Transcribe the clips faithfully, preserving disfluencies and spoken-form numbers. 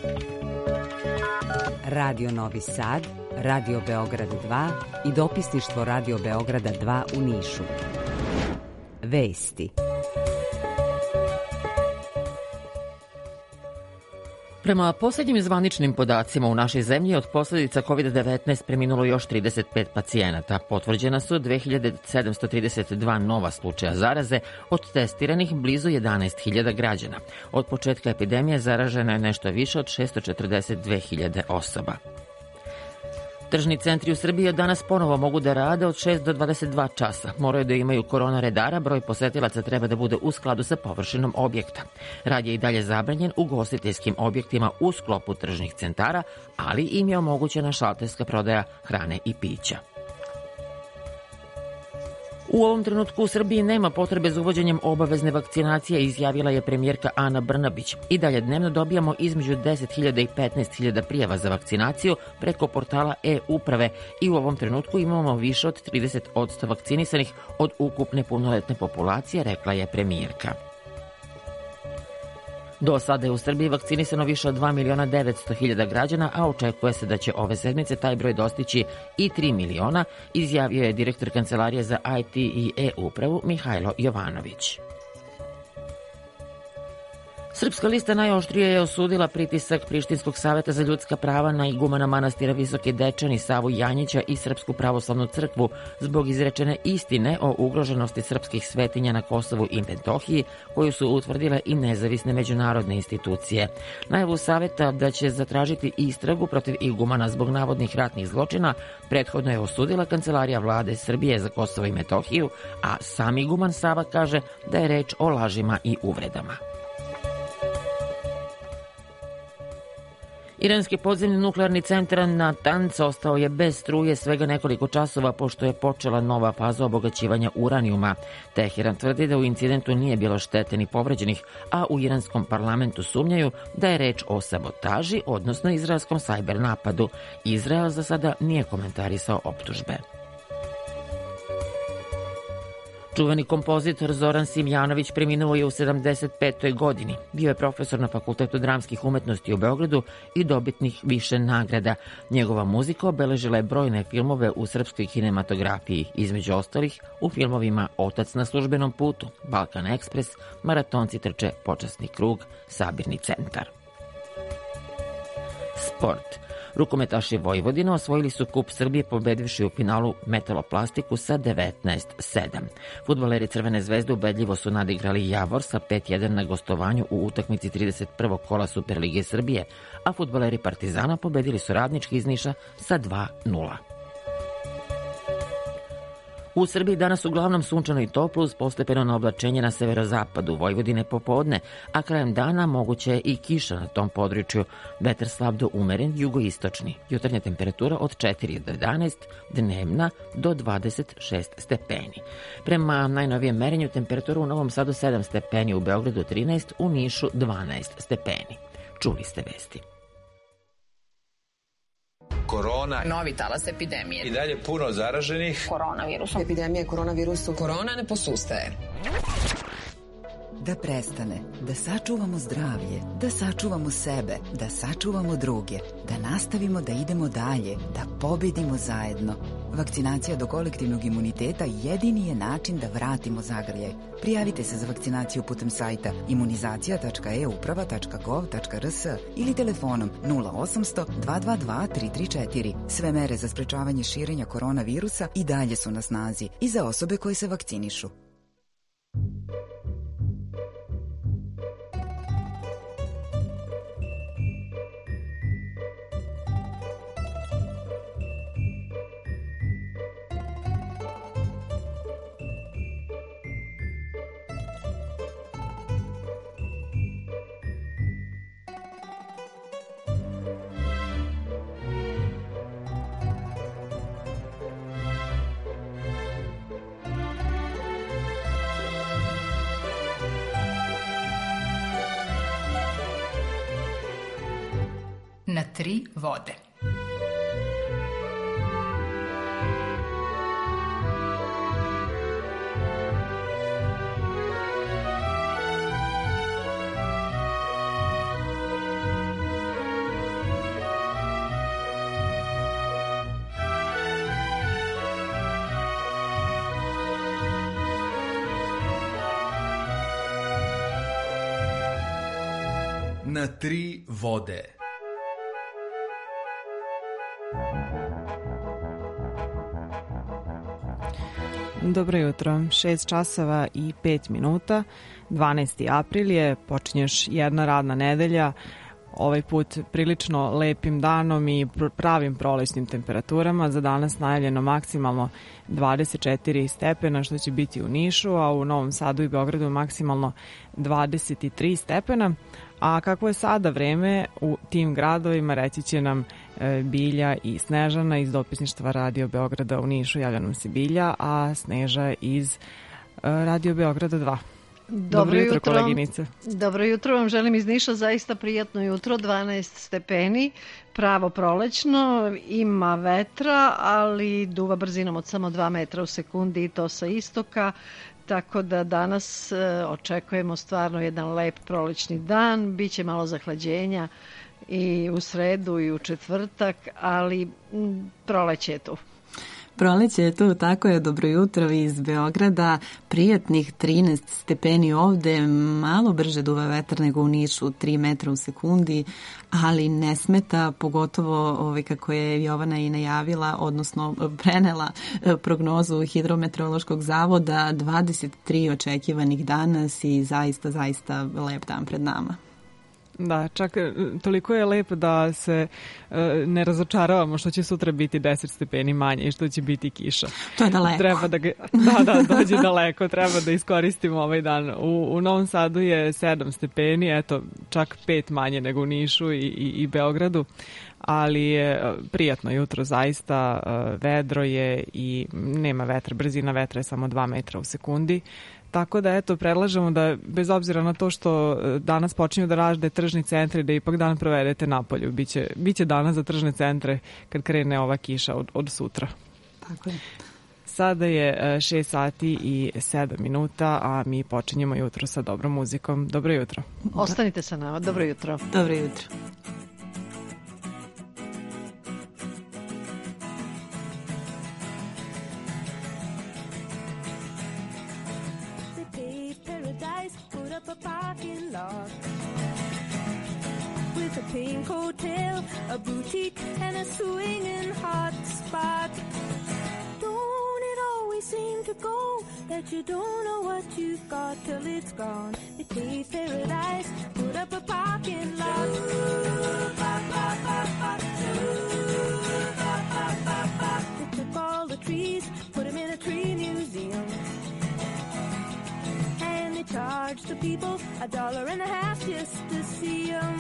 Radio Novi Sad, Radio Beograd dva i dopisništvo Radio Beograda dva u Nišu. Vesti. Prema posljednjim zvaničnim podacima u našoj zemlji od posljedica kovid devetnaest preminulo još trideset pet pacijenata. Potvrđena su dve hiljade sedamsto trideset dva nova slučaja zaraze, od testiranih blizu jedanaest hiljada građana. Od početka epidemije zaraženo je nešto više od šesto četrdeset dve hiljade osoba. Tržni centri u Srbiji danas ponovo mogu da rade od šest do dvadeset dva časa. Moraju da imaju korona redara, broj posetilaca treba da bude u skladu sa površinom objekta. Rad je i dalje zabranjen u ugostiteljskim objektima u sklopu tržnih centara, ali im je omogućena šalterska prodaja hrane i pića. U ovom trenutku u Srbiji nema potrebe za uvođenjem obavezne vakcinacije, izjavila je premijerka Ana Brnabić. I dalje dnevno dobijamo između deset hiljada i petnaest hiljada prijava za vakcinaciju preko portala e-uprave i u ovom trenutku imamo više od trideset posto vakcinisanih od ukupne punoletne populacije, rekla je premijerka. Do sada je u Srbiji vakcinisano više od dva miliona devetsto hiljada građana, a očekuje se da će ove sedmice taj broj dostići i tri miliona, izjavio je direktor Kancelarije za I T i e-upravu Mihajlo Jovanović. Srpska lista najoštrije je osudila pritisak Prištinskog saveta za ljudska prava na igumana manastira Visoki Dečani Savu Janjića i Srpsku pravoslavnu crkvu zbog izrečene istine o ugroženosti srpskih svetinja na Kosovu i Metohiji, koju su utvrdile i nezavisne međunarodne institucije. Najavu saveta da će zatražiti istragu protiv igumana zbog navodnih ratnih zločina prethodno je osudila Kancelarija vlade Srbije za Kosovo i Metohiju, a sam iguman Sava kaže da je reč o lažima i uvredama. Iranski podzemni nuklearni centar Natanz ostao je bez struje svega nekoliko časova pošto je počela nova faza obogaćivanja uranijuma. Teheran tvrdi da u incidentu nije bilo štete ni povređenih, a u iranskom parlamentu sumnjaju da je reč o sabotaži, odnosno izraelskom sajber napadu. Izrael za sada nije komentarisao optužbe. Čuveni kompozitor Zoran Simjanović preminuo je u sedamdeset petoj godini. Bio je profesor na Fakultetu dramskih umetnosti u Beogradu i dobitnik više nagrada. Njegova muzika obeležila je brojne filmove u srpskoj kinematografiji, između ostalih u filmovima Otac na službenom putu, Balkan Ekspres, Maratonci trče počasni krug, Sabirni centar. Sport. Rukometaši Vojvodine osvojili su kup Srbije pobedivši u finalu Metaloplastiku sa devetnaest sedam. Fudbaleri Crvene zvezde ubedljivo su nadigrali Javor sa pet jedan na gostovanju u utakmici trideset prvog kola Superlige Srbije, a fudbaleri Partizana pobedili su Radnički iz Niša sa dva nula. U Srbiji danas uglavnom sunčano i toplo uz postepeno oblačenje na severozapadu Vojvodine popodne, a krajem dana moguće je i kiša na tom području. Vetar slab do umeren jugoistočni. Jutarnja temperatura od četiri do jedanaest, dnevna do dvadeset šest stepeni. Prema najnovijem merenju temperatura u Novom Sadu sedam stepeni, u Beogradu trinaest, u Nišu dvanaest stepeni. Čuli ste vesti. Korona. Novi talas epidemije. I dalje puno zaraženih. Koronavirusom. Epidemija koronavirusom. Korona ne posustaje. Da prestane, da sačuvamo zdravlje, da sačuvamo sebe, da sačuvamo druge, da nastavimo da idemo dalje, da pobedimo zajedno. Vakcinacija do kolektivnog imuniteta jedini je način da vratimo zagrljaj. Prijavite se za vakcinaciju putem sajta imunizacija tačka e uprava tačka gov tačka r s ili telefonom nula osamsto dva dva dva tri tri četiri. Sve mere za sprečavanje širenja koronavirusa i dalje su na snazi i za osobe koje se vakcinišu. Na tri vode. Na tri vode. Dobro jutro, šest časova i pet minuta, dvanaesti april je, počinje još jedna radna nedelja, ovaj put prilično lepim danom i pravim prolećnim temperaturama. Za danas najavljeno maksimalno dvadeset četiri stepena, što će biti u Nišu, a u Novom Sadu i Beogradu maksimalno dvadeset tri stepena. A kako je sada vreme u tim gradovima, reći će nam Bilja i Snežana iz dopisništva Radio Beograda u Nišu. Javlja nam se Bilja, a Sneža iz Radio Beograda dva. Dobro, Dobro jutro, jutro, koleginice. Dobro jutro vam želim iz Niša, zaista prijatno jutro, dvanaest stepeni, pravo prolećno, ima vetra, ali duva brzinom od samo dva metra u sekundi i to sa istoka, tako da danas e, očekujemo stvarno jedan lep prolećni dan, biće malo zahlađenja i u sredu i u četvrtak, ali m, proleće je tu. Proleće je tu, tako je, dobro jutro iz Beograda, prijatnih trinaest stepeni ovde, malo brže duva vetar nego u Nišu, tri metra u sekundi, ali ne smeta, pogotovo ovaj, kako je Jovana i najavila, odnosno prenela prognozu Hidrometeorološkog zavoda, dvadeset tri očekivanih danas i zaista, zaista lep dan pred nama. Da, čak toliko je lepo da se uh, ne razočaravamo što će sutra biti deset stepeni manje i što će biti kiša. To je daleko. Treba da, ga, da, da, dođe daleko, treba da iskoristimo ovaj dan. U, u Novom Sadu je sedam stepeni, eto, čak pet manje nego u Nišu i, i, i Beogradu, ali je prijatno jutro zaista, uh, vedro je i nema vetra, brzina vetra je samo dva metra u sekundi. Tako da, eto, predlažemo da, bez obzira na to što danas počinju da rade tržni centri, da ipak dan provedete napolju. Biće, biće danas za tržne centre kad krene ova kiša od, od sutra. Tako je. Sada je šest sati i sedam minuta, a mi počinjemo jutro sa dobrom muzikom. Dobro jutro. Ostanite sa nama. Dobro jutro. Dobro jutro. With a pink hotel, a boutique, and a swinging hot spot. Don't it always seem to go that you don't know what you've got till it's gone? They paved paradise, put up a parking lot. They took all the trees, put them in a tree museum. And they charged the people a dollar and a half just to see them.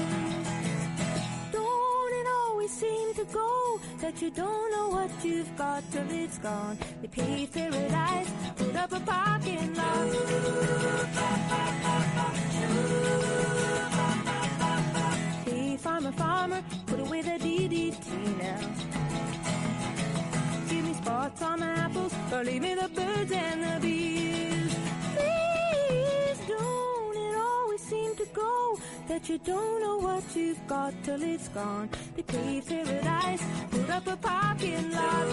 Don't it always seem to go that you don't know what you've got till it's gone? They paved paradise, put up a parking lot. Hey, farmer, farmer, put away the D D T now. Give me spots on my apples, or leave me the birds and the bees. Please don't it always seem to go that you don't know what you've got till it's gone. They paved paradise, put up a parking lot.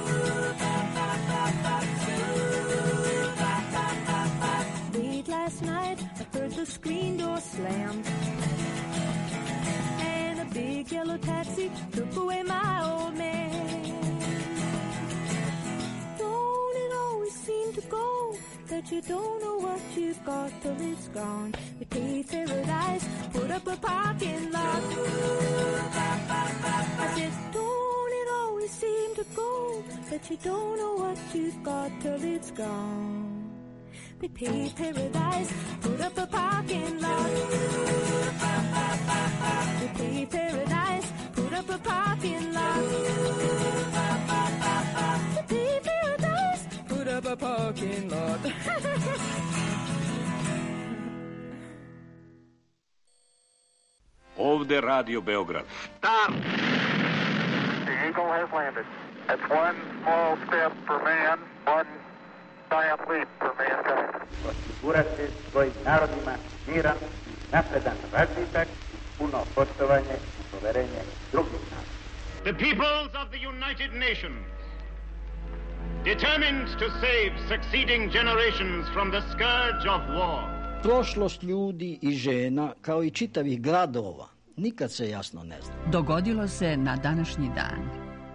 Late last night, I heard the screen door slam, and a big yellow taxi took away my old man. Don't it always seem to go that you don't know what you've got till it's gone? We paved paradise, put up a parking lot. I said, don't it always seem to go that you don't know what you've got till it's gone? We paved paradise, put up a parking lot. We paved paradise, put up a parking lot. We paved paradise, put up a parking lot. Ovde Radio Beograd. Stop! The Eagle has landed. That's one small step for man, one giant leap for mankind. Osigurati svojim narodima miran i napredan razvitak, puno poštovanje i poverenje drugih naroda. The peoples of the United Nations, determined to save succeeding generations from the scourge of war, Prošlost ljudi i žena, kao i čitavih gradova, nikad se jasno ne zna. Dogodilo se na današnji dan.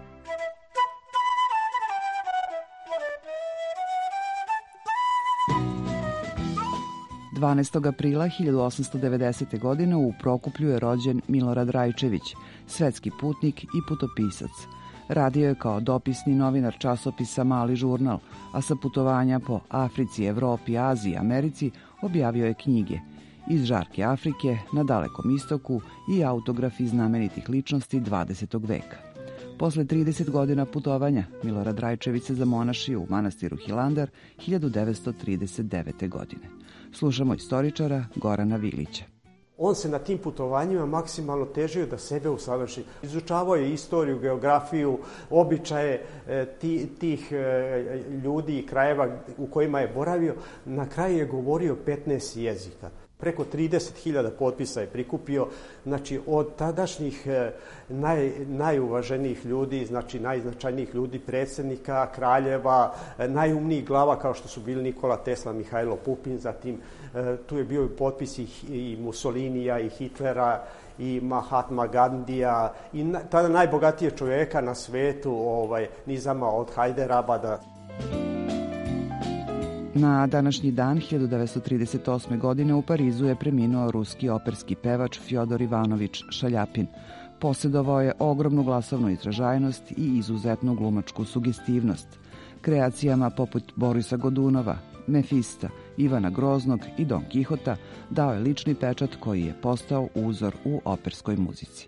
dvanaestog aprila hiljadu osamsto devedesete. godine u Prokuplju je rođen Milorad Rajčević, svetski putnik i putopisac. Radio je kao dopisni novinar časopisa Mali žurnal, a sa putovanja po Africi, Evropi, Aziji i Americi objavio je knjige Iz žarke Afrike, Na dalekom istoku i autografi znamenitih ličnosti dvadesetog veka. Posle trideset godina putovanja, Milorad Rajčević se zamonašio u manastiru Hilandar hiljadu devetsto trideset devete. godine. Slušamo istoričara Gorana Vilića. On se na tim putovanjima maksimalno težio da sebe usavrši. Izučavao je istoriju, geografiju, običaje tih ljudi i krajeva u kojima je boravio. Na kraju je govorio petnaest jezika. Preko trideset hiljada potpisa je prikupio, znači od tadašnjih naj, najuvaženijih ljudi, znači najznačajnijih ljudi, predsjednika, kraljeva, najumnijih glava kao što su bili Nikola Tesla, Mihajlo Pupin, zatim tu je bio i potpis i Mussolinija i Hitlera i Mahatma Gandija i na, tada najbogatije čovjeka na svetu, ovaj, Nizama od Hajderabada. Na današnji dan hiljadu devetsto trideset osme. godine u Parizu je preminuo ruski operski pevač Fjodor Ivanović Šaljapin. Posjedovao je ogromnu glasovnu izražajnost i izuzetnu glumačku sugestivnost. Kreacijama poput Borisa Godunova, Mefista, Ivana Groznog i Don Kihota dao je lični pečat koji je postao uzor u operskoj muzici.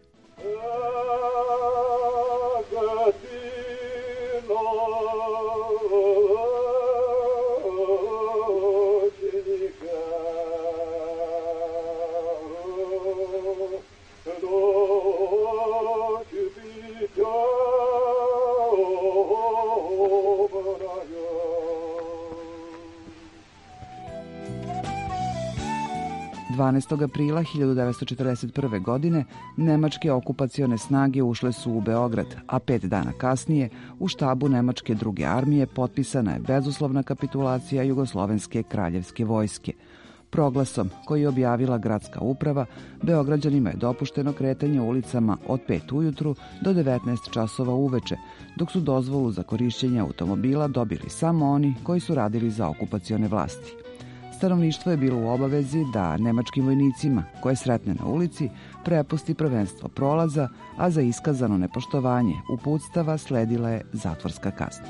dvanaestog aprila hiljadu devetsto četrdeset prve. godine nemačke okupacione snage ušle su u Beograd, a pet dana kasnije u štabu Nemačke druge armije potpisana je bezuslovna kapitulacija Jugoslovenske kraljevske vojske. Proglasom koji je objavila gradska uprava, Beograđanima je dopušteno kretanje ulicama od pet ujutru do devetnaest časova uveče, dok su dozvolu za korišćenje automobila dobili samo oni koji su radili za okupacione vlasti. Stanovništvo je bilo u obavezi da nemačkim vojnicima koje sretne na ulici prepusti prvenstvo prolaza, a za iskazano nepoštovanje uputstava sledila je zatvorska kazna.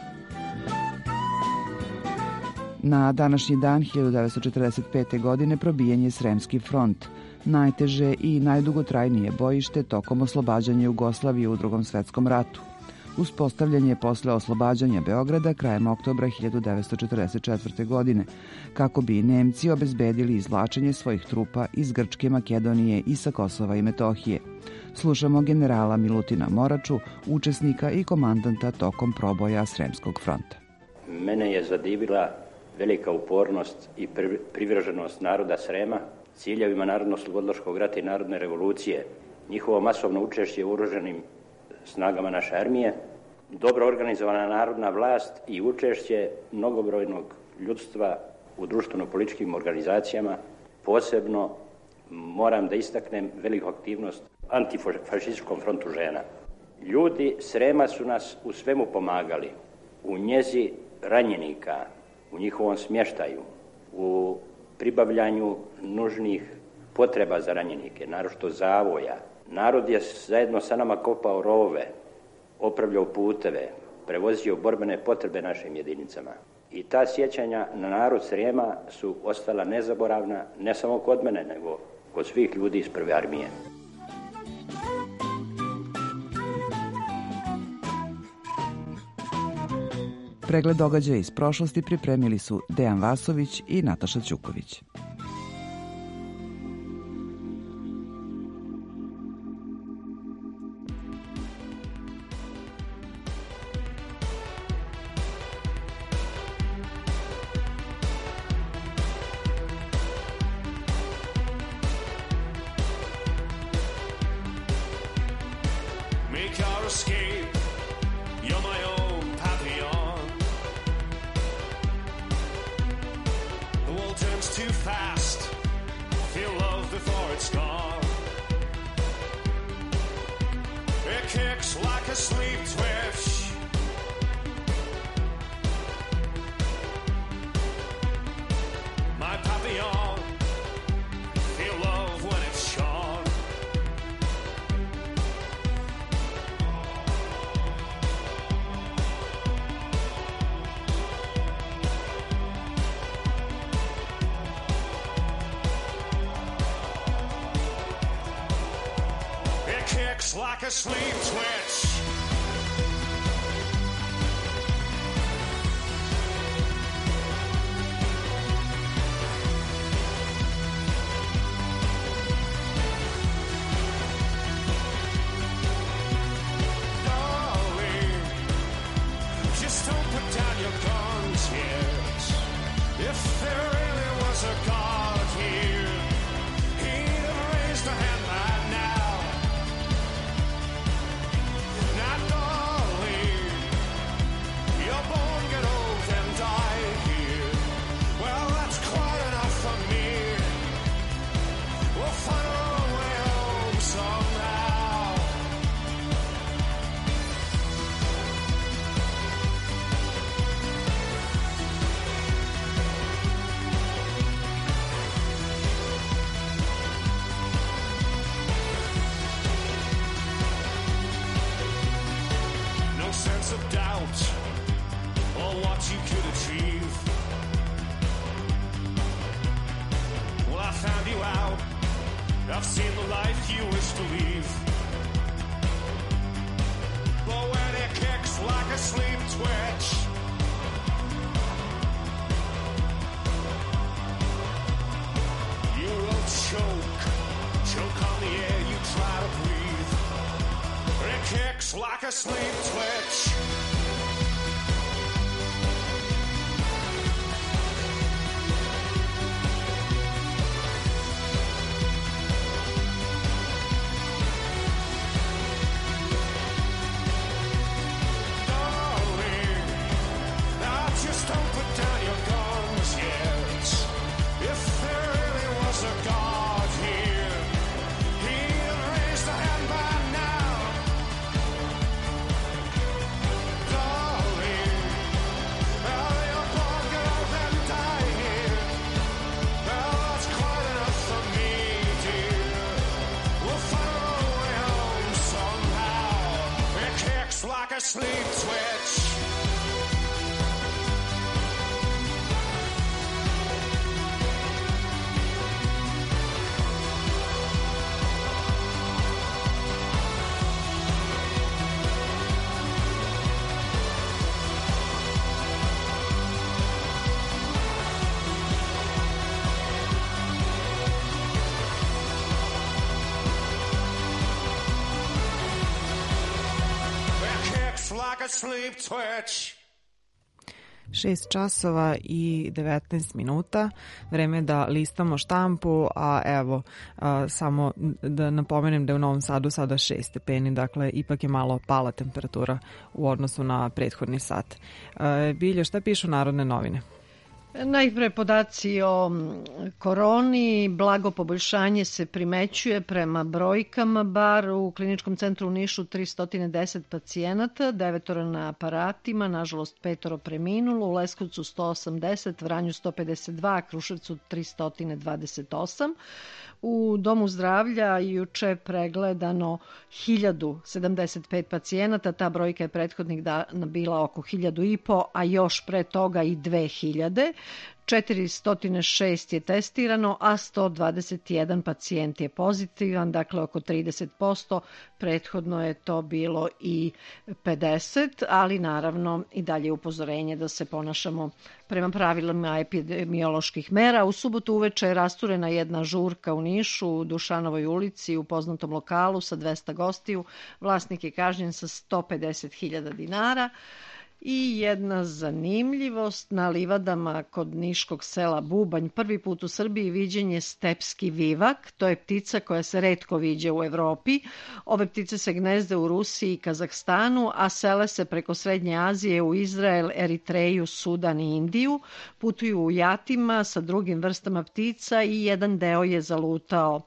Na današnji dan hiljadu devetsto četrdeset pete. godine probijen je Sremski front, najteže i najdugotrajnije bojište tokom oslobađanja Jugoslavije u Drugom svetskom ratu. Uspostavljen je posle oslobađanja Beograda krajem oktobra hiljadu devetsto četrdeset četvrte. godine, kako bi Nemci obezbedili izvlačenje svojih trupa iz Grčke, Makedonije i sa Kosova i Metohije. Slušamo generala Milutina Moraču, učesnika i komandanta tokom proboja Sremskog fronta. Mene je zadivila velika upornost i privrženost naroda Srema ciljevima Narodno-oslobodilačkog rata i narodne revolucije, njihovo masovno učešće u oružanim snagama naše armije, dobro organizovana narodna vlast i učešće mnogobrojnog ljudstva u društveno-političkim organizacijama. Posebno moram da istaknem veliku aktivnost antifašističkom frontu žena. Ljudi Srema su nas u svemu pomagali, u njezi ranjenika, u njihovom smještaju, u pribavljanju nužnih potreba za ranjenike, naročito zavoja. Narod je zajedno sa nama kopao rovove, opravljao puteve, prevozio borbene potrebe našim jedinicama. I ta sjećanja na narod Srijema su ostala nezaboravna, ne samo kod mene, nego kod svih ljudi iz prve armije. Pregled događaja iz prošlosti pripremili su Dejan Vasović i Nataša Ćuković. Too fast. knows before it's gone. It kicks like a sleep twitch. My papillon, feel love when it's shone. It kicks like a sleep twitch. If there really was a God here, he'd have raised a hand by now. Now, darling, you're born, get old, and die here. Well, that's quite enough for me. We'll find our way home somehow. Sense of doubt or what you could achieve. Well, I found you out. I've seen the life you wish to leave. But when it kicks like a sleep twitch, you will choke, choke on the air you try to breathe. It kicks like a sleep twitch. Darling, now just don't put down your guns yet. If there really was a God here, he'd raise the hand by now. Like a sleep twitch. Like a sleep twitch. šest časova i devetnaest minuta, vreme da listamo štampu, a evo, a, samo da napomenem da je u Novom Sadu sada šest stepeni, dakle ipak je malo pala temperatura u odnosu na prethodni sat. A, Biljo, šta pišu Narodne novine? Najpre podaci o koroni, blago poboljšanje se primećuje prema brojkama, bar u Kliničkom centru u Nišu tristo deset pacijenata, devetoro na aparatima, nažalost petoro preminulo, u Leskovcu sto osamdeset, Vranju sto pedeset dva, Kruševcu tristo dvadeset osam. U Domu zdravlja juče pregledano hiljadu sedamdeset pet pacijenata, ta brojka je prethodnih dana bila oko hiljadu i po, a još pre toga i dve hiljade. četiristo šest je testirano, a sto dvadeset jedan pacijent je pozitivan, dakle oko trideset posto, prethodno je to bilo i pedeset, ali naravno i dalje upozorenje da se ponašamo prema pravilima epidemioloških mera. U subotu uveče je rasturena jedna žurka u Nišu, u Dušanovoj ulici, u poznatom lokalu sa dvesta gostiju. Vlasnik je kažnjen sa sto pedeset hiljada dinara. I jedna zanimljivost, na livadama kod niškog sela Bubanj prvi put u Srbiji viđen je stepski vivak. To je ptica koja se retko viđa u Evropi. Ove ptice se gnezde u Rusiji i Kazahstanu, a sele se preko Srednje Azije u Izrael, Eritreju, Sudan i Indiju. Putuju u jatima sa drugim vrstama ptica i jedan deo je zalutao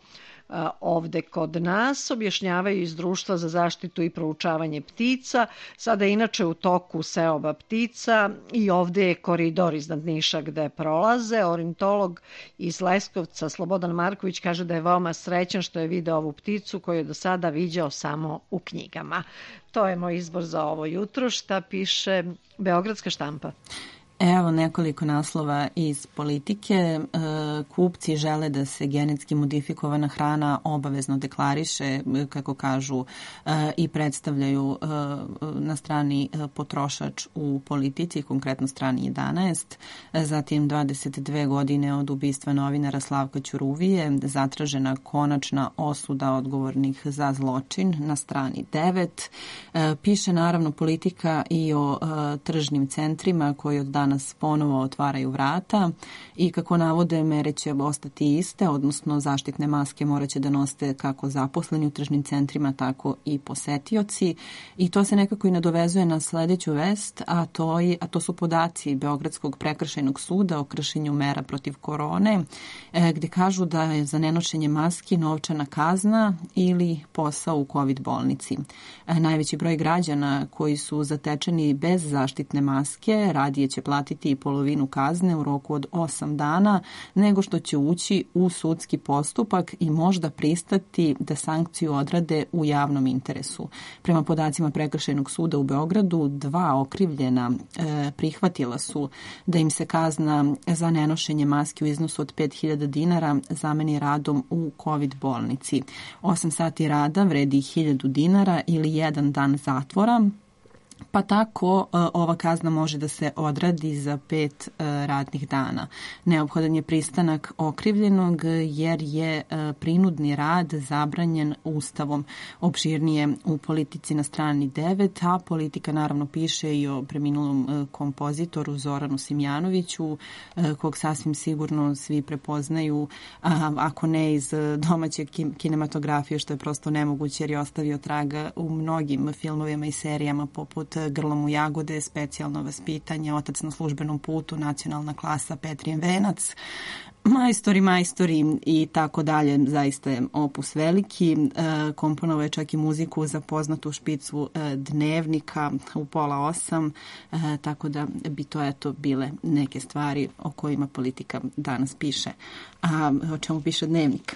ovde kod nas, objašnjavaju iz Društva za zaštitu i proučavanje ptica. Sada je inače u toku seoba ptica i ovde je koridor iznad Niša gde prolaze. Ornitolog iz Leskovca Slobodan Marković kaže da je veoma srećan što je video ovu pticu koju je do sada viđao samo u knjigama. To je moj izbor za ovo jutro. Šta piše Beogradska štampa? Evo nekoliko naslova iz Politike. E, kupci žele da se genetski modifikovana hrana obavezno deklariše, kako kažu, e, i predstavljaju e, na strani potrošač u Politici, konkretno strani jedanaest. Zatim dvadeset dve godine od ubistva novinara Slavka Ćuruvije, zatražena konačna osuda odgovornih za zločin na strani devet. E, piše naravno Politika i o e, tržnim centrima koji od danas nas ponovo otvaraju vrata i kako navode mere će ostati iste, odnosno zaštitne maske moraće da nose kako zaposleni u tržnim centrima, tako i posetioci i to se nekako i nadovezuje na sledeću vest, a to, je, a to su podaci Beogradskog prekršajnog suda o kršenju mera protiv korone, e, gde kažu da je za nenošenje maski novčana kazna ili posao u COVID bolnici. E, najveći broj građana koji su zatečeni bez zaštitne maske radije će platiti i polovinu kazne u roku od osam dana nego što će ući u sudski postupak i možda pristati da sankciju odrade u javnom interesu. Prema podacima Prekršajnog suda u Beogradu, dva okrivljena e, prihvatila su da im se kazna za nenošenje maske u iznosu od pet hiljada dinara zameni radom u COVID bolnici. osam sati rada vredi hiljadu dinara ili jedan dan zatvora, pa tako ova kazna može da se odradi za pet radnih dana. Neophodan je pristanak okrivljenog jer je prinudni rad zabranjen Ustavom. Opširnije u Politici na strani devet, a Politika naravno piše i o preminulom kompozitoru Zoranu Simjanoviću, kog sasvim sigurno svi prepoznaju, ako ne iz domaće kinematografije, što je prosto nemoguće jer je ostavio traga u mnogim filmovima i serijama poput Grlom u jagode, Specijalno vaspitanje, Otac na službenom putu, Nacionalna klasa, Petrijen venac, Majstori, majstori i tako dalje. Zaista je opus veliki. E, komponovao je čak i muziku za poznatu špicu e, Dnevnika u pola osam, e, tako da bi to eto bile neke stvari o kojima Politika danas piše. A o čemu piše Dnevnik?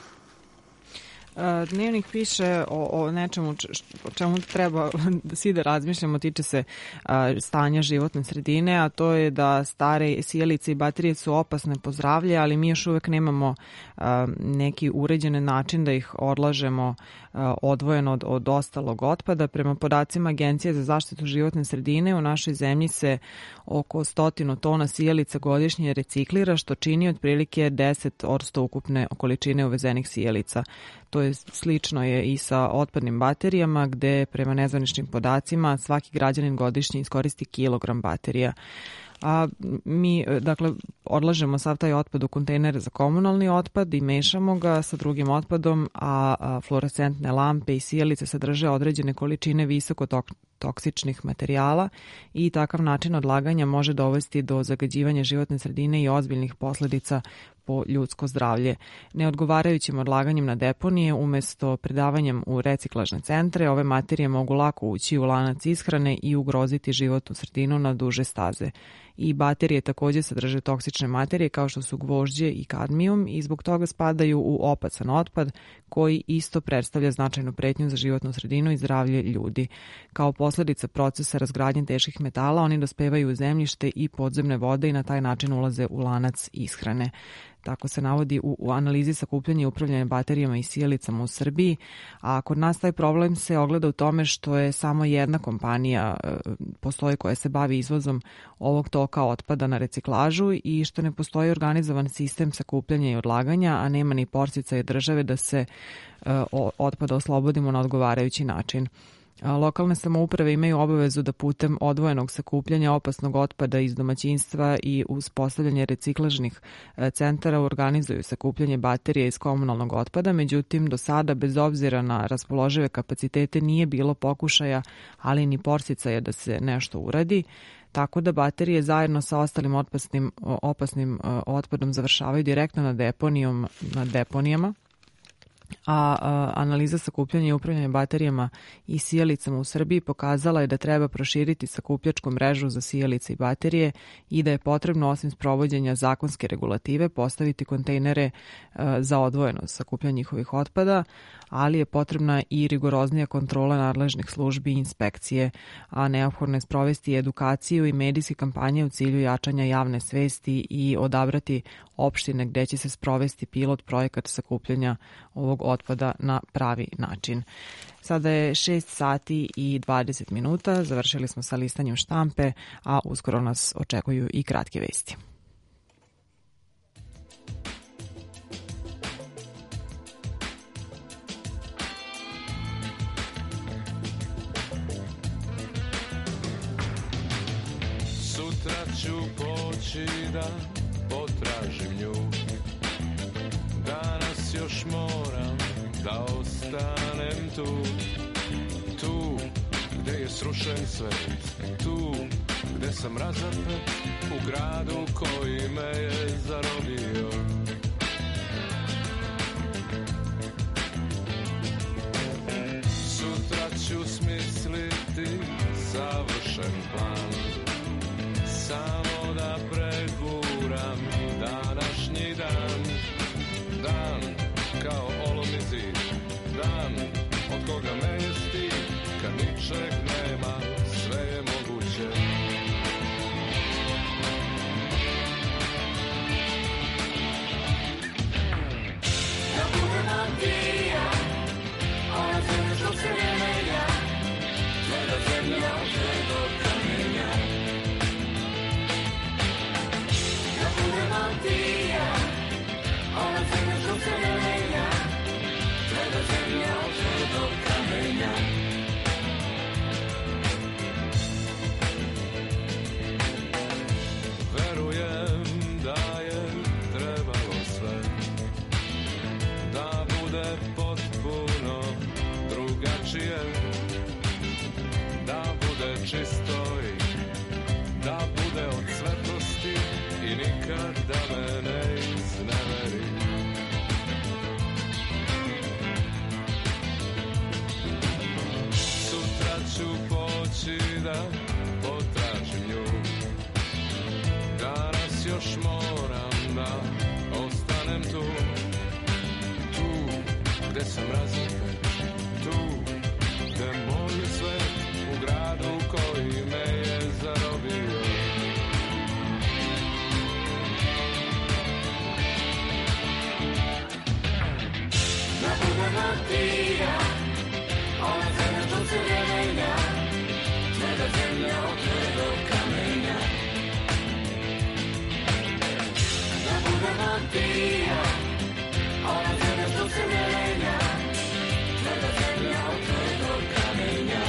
Dnevnik piše o, o nečemu o čemu treba da svi da razmišljamo, tiče se a, stanja životne sredine, a to je da stare sijalice i baterije su opasne po zdravlje, ali mi još uvek nemamo a, neki uređen način da ih odlažemo a, odvojeno od, od ostalog otpada. Prema podacima Agencije za zaštitu životne sredine u našoj zemlji se oko stotinu tona sijalica godišnje reciklira, što čini otprilike deset posto ukupne količine uvezenih sijalica. To je slično je i sa otpadnim baterijama, gde prema nezvaničnim podacima svaki građanin godišnje iskoristi kilogram baterija. A mi, dakle, odlažemo sav taj otpad u kontejnere za komunalni otpad i mešamo ga sa drugim otpadom, a, a fluorescentne lampe i sijalice sadrže određene količine visoko toksičnih materijala i takav način odlaganja može dovesti do zagađivanja životne sredine i ozbiljnih posledica po ljudsko zdravlje. Neodgovarajućim odlaganjem na deponije umesto predavanjem u reciklažne centre, ove materije mogu lako ući u lanac ishrane i ugroziti životnu sredinu na duže staze. I baterije također sadrže toksične materije kao što su gvožđe i kadmijum i zbog toga spadaju u opasan otpad koji isto predstavlja značajnu pretnju za životnu sredinu i zdravlje ljudi. Kao posledica procesa razgradnje teških metala oni dospevaju u zemljište i podzemne vode i na taj način ulaze u lanac ishrane. Tako se navodi u, u analizi sakupljanja i upravljanja baterijama i sijalicama u Srbiji, a kod nas taj problem se ogleda u tome što je samo jedna kompanija e, postoji koja se bavi izvozom ovog toka otpada na reciklažu i što ne postoji organizovan sistem sakupljanja i odlaganja, a nema ni porcicaje države da se e, otpada oslobodimo na odgovarajući način. Lokalne samouprave imaju obavezu da putem odvojenog sakupljanja opasnog otpada iz domaćinstva i uspostavljanje reciklažnih centara organizuju sakupljanje baterija iz komunalnog otpada, međutim do sada bez obzira na raspoložive kapacitete nije bilo pokušaja, ali ni porsicaja da se nešto uradi, tako da baterije zajedno sa ostalim opasnim, opasnim otpadom završavaju direktno na, deponijom, na deponijama. A, a analiza sakupljanja i upravljanja baterijama i sijalicama u Srbiji pokazala je da treba proširiti sakupljačku mrežu za sijalice i baterije i da je potrebno osim sprovođenja zakonske regulative postaviti kontejnere a, za odvojeno sakupljanje njihovih otpada, ali je potrebna i rigoroznija kontrola nadležnih službi i inspekcije, a neophodno je sprovesti edukaciju i medijske kampanje u cilju jačanja javne svesti i odabrati opštine gde će se sprovesti pilot projekat sakupljanja ovog otpada na pravi način. Sada je šest sati i dvadeset minuta, završili smo sa listanjem štampe, a uskoro nas očekuju i kratke vesti. Sutra ću poći da potražim nju, danas još moram da ostanem tu, tu gde je srušen svet, tu gde sam razapet u gradu koji me je zarobio. Sutra ću smisliti savršen plan, samo da preguram današnji dan. Dan kao olovni zid, dan od koga me je stid, kad ničeg nema, sve je moguće. Da budem Antija, ona zemlja što se ne menja, tvoja zemlja od tvojeg kamenja. Da budem Antija, ona zemlja što se ne menja, tvoja zemlja od tvojeg kamenja. Verujem da je trebalo sve da bude potpuno drugačije, da bude čisto i da bude od svetlosti i nikad da me ne izneveri. Sutra ću poći da potražim nju, danas još moram da ostanem tu, tu gde sam razapet, tu gde moj svet u gradu koji me je zarobio. Da budem Antija, ona zemlja što se ne menja, tvoja zemlja od tvojeg kamenja. Da budem Antija, ona zemlja što se ne menja, tvoja zemlja od tvojeg kamenja.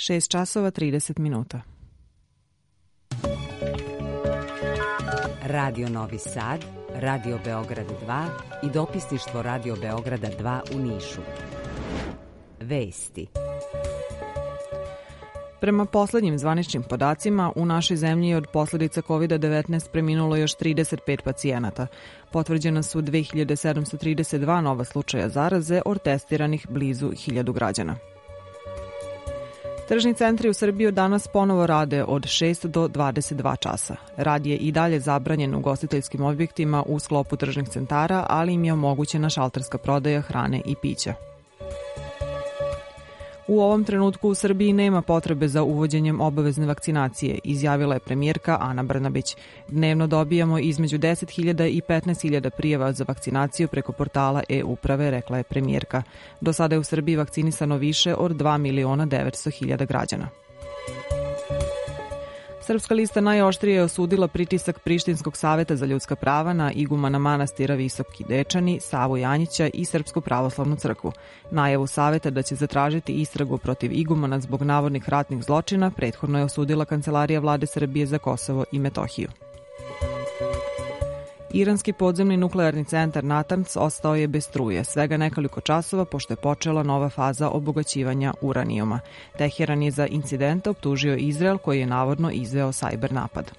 šest časova trideset minuta. Radio Novi Sad, Radio Beograd dva i dopisništvo Radio Beograda dva u Nišu. Vesti. Prema poslednjim zvaničnim podacima, u našoj zemlji od posledica kovid devetnaest preminulo još trideset pet pacijenata. Potvrđena su dve hiljade sedamsto trideset dva nova slučaja zaraze od testiranih blizu hiljadu građana. Tržni centri u Srbiji od danas ponovo rade od šest do dvadeset dva časa. Rad je i dalje zabranjen u ugostiteljskim objektima u sklopu tržnih centara, ali im je omogućena šalterska prodaja hrane i pića. U ovom trenutku u Srbiji nema potrebe za uvođenjem obavezne vakcinacije, izjavila je premijerka Ana Brnabić. Dnevno dobijamo između deset hiljada i petnaest hiljada prijava za vakcinaciju preko portala e-uprave, rekla je premijerka. Do sada je u Srbiji vakcinisano više od dva miliona devetsto hiljada građana. Srpska lista najoštrije je osudila pritisak Prištinskog saveta za ljudska prava na igumana manastira Visoki Dečani, Savu Janjića i Srpsku pravoslavnu crkvu. Najavu saveta da će zatražiti istragu protiv igumana zbog navodnih ratnih zločina prethodno je osudila Kancelarija vlade Srbije za Kosovo i Metohiju. Iranski podzemni nuklearni centar Natanz ostao je bez struje svega nekoliko časova pošto je počela nova faza obogaćivanja uranijuma. Teheran je za incident optužio Izrael koji je navodno izveo sajber napad.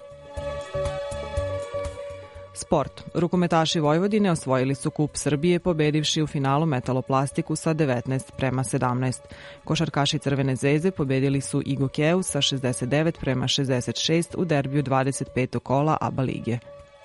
Sport. Rukometaši Vojvodine osvojili su kup Srbije pobedivši u finalu Metaloplastiku sa devetnaest prema sedamnaest. Košarkaši Crvene zvezde pobedili su Igokeu sa šezdeset devet prema šezdeset šest u derbiju dvadeset petog kola A B A lige.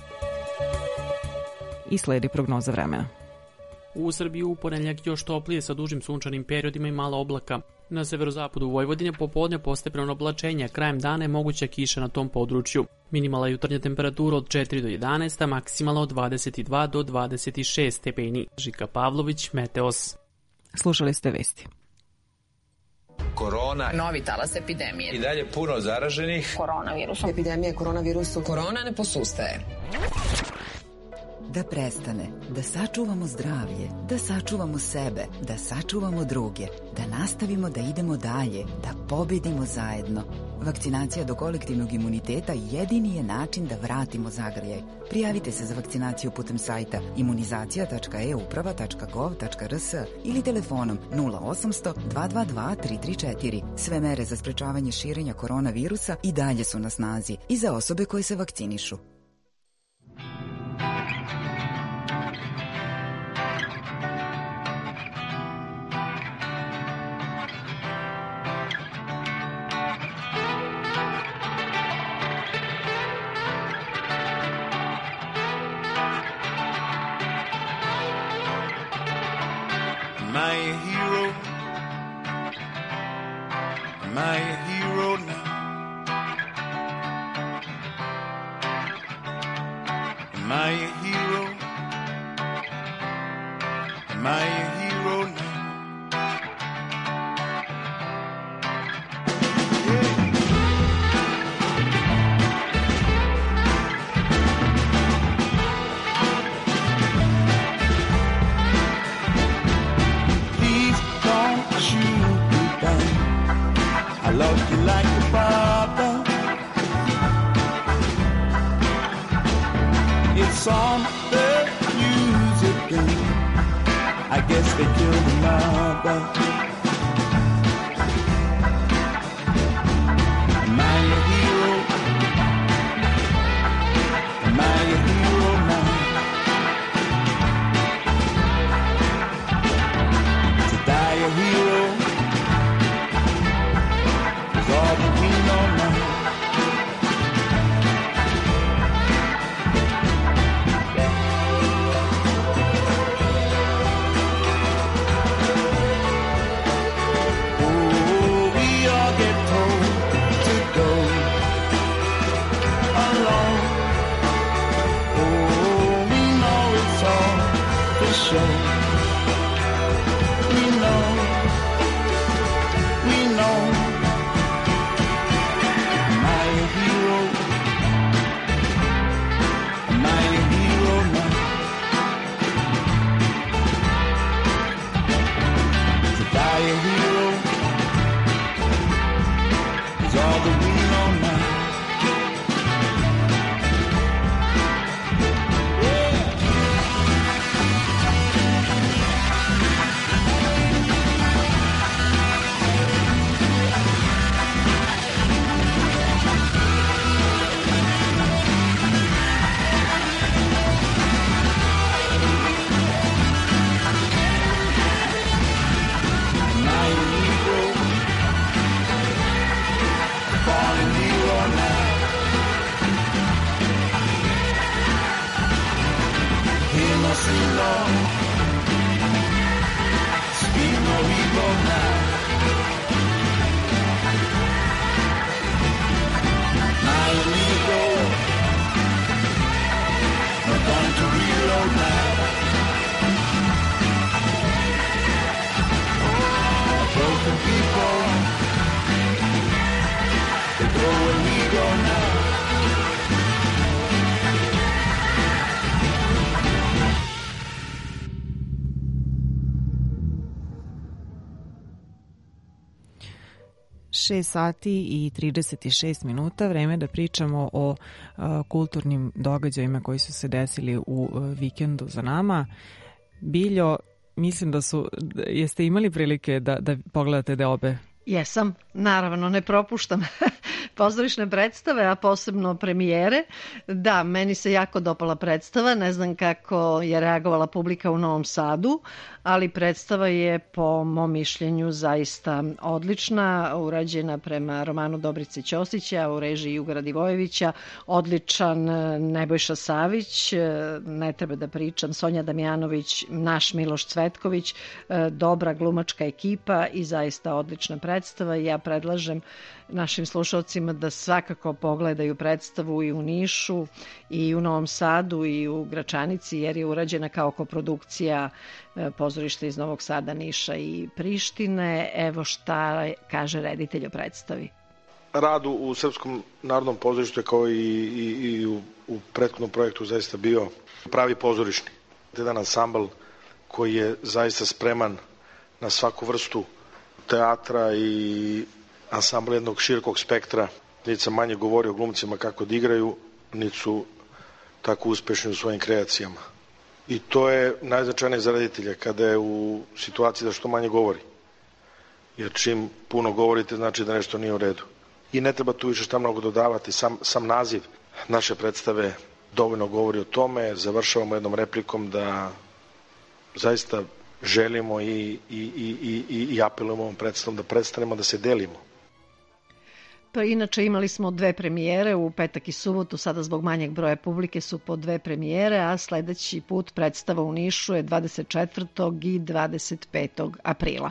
I sledi prognoza vremena. U Srbiji u ponedjeljak još toplije sa dužim sunčanim periodima i malo oblaka. Na severozapadu Vojvodine popodne postepeno oblačenje, krajem dana je moguća kiša na tom području. Minimalna jutarnja temperatura od četiri do jedanaest, a maksimalna od dvadeset dva do dvadeset šest stepeni. Žika Pavlović, Meteos. Slušali ste vesti. Korona. Novi talas epidemije. I dalje puno zaraženih. Koronavirusom. Epidemija koronavirusom. Korona ne posustaje. Da prestane, da sačuvamo zdravlje, da sačuvamo sebe, da sačuvamo druge, da nastavimo da idemo dalje, da pobedimo zajedno. Vakcinacija do kolektivnog imuniteta jedini je način da vratimo zagrljaj. Prijavite se za vakcinaciju putem sajta imunizacija tačka e uprava tačka gov tačka r s ili telefonom nula osamsto dva dva dva tri tri četiri. Sve mere za sprečavanje širenja koronavirusa i dalje su na snazi i za osobe koje se vakcinišu. Am I a hero? Am I a hero now? Am I a hero? Am I a hero now? Love you like a father. It's on the news again. I guess they killed the mother. Am I a hero? Am I a hero now? To die a hero. All that we know now. Oh, we all get told to go alone. Oh, we know it's all for sure. We know, we know. sino, spino i donna. My amigo, not going to reload now. Oh, broken people, they go where we go now. šest sati i trideset šest minuta, vreme da pričamo o uh, kulturnim događajima koji su se desili u uh, vikendu za nama. Biljo, mislim da su, jeste imali prilike da, da pogledate deobe? Jesam, naravno, ne propuštam pozorišne predstave, a posebno premijere. Da, meni se jako dopala predstava, ne znam kako je reagovala publika u Novom Sadu, ali predstava je po mom mišljenju zaista odlična, urađena prema romanu Dobrice Ćosića u režiji Juga Radivojevića, odličan Nebojša Savić, ne treba da pričam, Sonja Damjanović, naš Miloš Cvetković, dobra glumačka ekipa i zaista odlična predstava. Ja predlažem našim slušalcima da svakako pogledaju predstavu i u Nišu i u Novom Sadu i u Gračanici, jer je urađena kao koprodukcija pozorišta iz Novog Sada, Niša i Prištine. Evo šta kaže reditelj o predstavi. Rad u Srpskom narodnom pozorištu je kao i, i, i u, u prethodnom projektu zaista bio pravi pozorišni. Jedan ansambl koji je zaista spreman na svaku vrstu teatra i ansambl jednog širokog spektra. Niti sam manje govorio o glumcima kako da igraju, niti su tako uspešni u svojim kreacijama. I to je najznačajnije za reditelja kada je u situaciji da što manje govori. Jer čim puno govorite znači da nešto nije u redu. I ne treba tu više šta mnogo dodavati. Sam, sam naziv naše predstave dovoljno govori o tome. Završavamo jednom replikom da zaista želimo i, i, i, i, i apelujemo ovom predstavom da prestanemo da se delimo. Pa inače imali smo dve premijere u petak i subotu, sada zbog manjeg broja publike su po dve premijere, a sledeći put predstava u Nišu je dvadeset četvrtog i dvadeset petog aprila.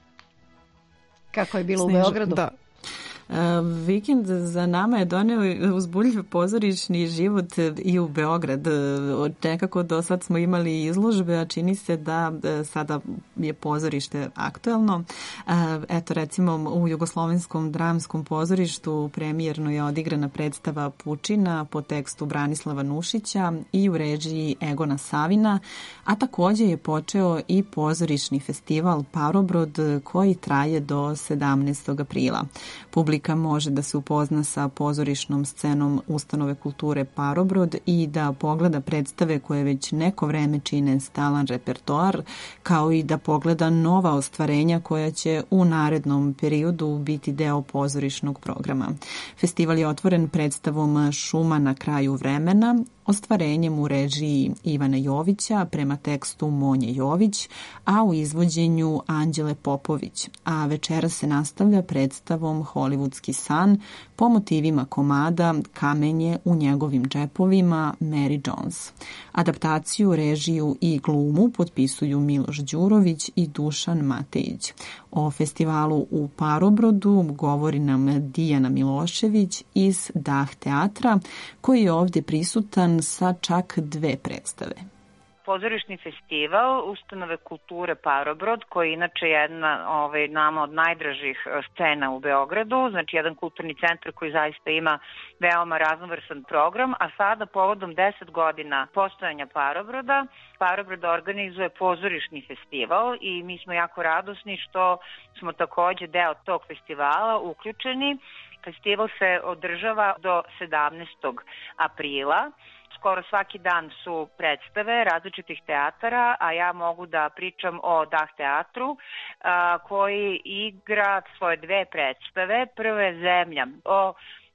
Kako je bilo Sneža, u Beogradu? Da. Uh, vikend za nama je doneo uzbudljiv pozorišni život i u Beograd. Nekako do sad smo imali izložbe, a čini se da sada je pozorište aktuelno. Uh, eto recimo u Jugoslovenskom dramskom pozorištu premijerno je odigrana predstava Pučina po tekstu Branislava Nušića i u režiji Egona Savina, a takođe je počeo i pozorišni festival Parobrod koji traje do sedamnaestog aprila. Publika može da se upozna sa pozorišnom scenom Ustanove kulture Parobrod i da pogleda predstave koje već neko vreme čine stalan repertoar, kao i da pogleda nova ostvarenja koja će u narednom periodu biti deo pozorišnog programa. Festival je otvoren predstavom Šuma na kraju vremena, ostvarenjem u režiji Ivana Jovića prema tekstu Monje Jović, a u izvođenju Anđele Popović, a večera se nastavlja predstavom Hollywoodski san po motivima komada Kamenje u njegovim džepovima Mary Jones. Adaptaciju, režiju i glumu potpisuju Miloš Đurović i Dušan Matejić. O festivalu u Parobrodu govori nam Dijana Milošević iz Dah teatra, koji je ovdje prisutan sa čak dve predstave. Pozorišni festival Ustanove kulture Parobrod, koji je inače jedna ovaj, nama od najdražih scena u Beogradu, znači jedan kulturni centar koji zaista ima veoma raznovrsan program, a sada povodom deset godina postojanja Parobroda, Parobrod organizuje pozorišni festival i mi smo jako radosni što smo takođe deo tog festivala uključeni. Festival se održava do sedamnaestog aprila. Skoro svaki dan su predstave različitih teatara, a ja mogu da pričam o Dah teatru a, koji igra svoje dve predstave. Prva je Zemlja o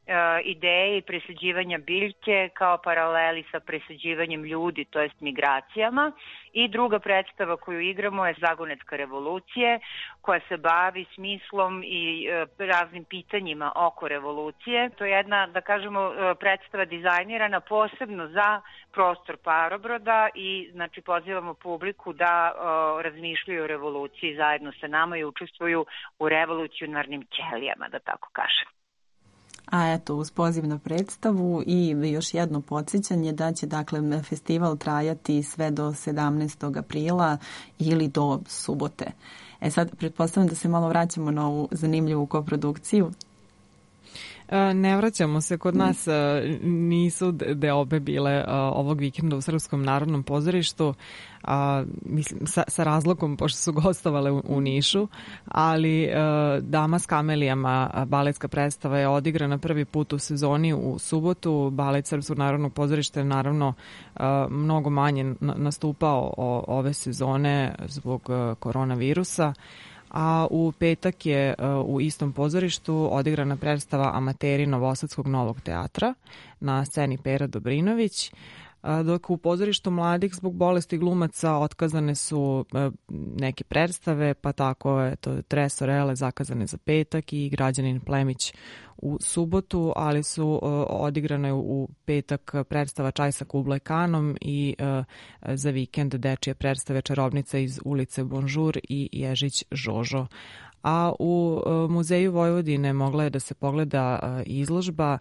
ideje i presađivanja biljke kao paraleli sa presađivanjem ljudi, to jest migracijama. I druga predstava koju igramo je Zagonetska revolucije, koja se bavi smislom i raznim pitanjima oko revolucije. To je jedna, da kažemo, predstava dizajnirana posebno za prostor Parobroda i znači pozivamo publiku da o, razmišljaju o revoluciji zajedno sa nama i učestvuju u revolucionarnim ćelijama, da tako kažem. A eto, uz poziv na predstavu i još jedno podsjećanje da će dakle festival trajati sve do sedamnaestog aprila ili do subote. E sad, pretpostavljam da se malo vraćamo na ovu zanimljivu koprodukciju. Ne vraćamo se, kod nas nisu deobe bile ovog vikenda u Srpskom narodnom pozorištu, a, mislim, sa, sa razlogom pošto su gostovale u, u Nišu, ali a, Dama s kamelijama, baletska predstava je odigrana prvi put u sezoni u subotu. Balet Srpskog narodnog pozorišta je naravno a, mnogo manje nastupao o, ove sezone zbog a, koronavirusa. A u petak je u istom pozorištu odigrana predstava Amateri Novosadskog novog teatra na sceni Pera Dobrinović, dok u pozorištu mladih zbog bolesti glumaca otkazane su neke predstave, pa tako je to Tresorele zakazane za petak i Građanin Plemić u subotu, ali su odigrane u petak predstava Čaj sa Kublai Kanom i za vikend dečije predstave Čarobnica iz ulice Bonžur i Ježić Žožo. A u Muzeju Vojvodine mogla je da se pogleda izložba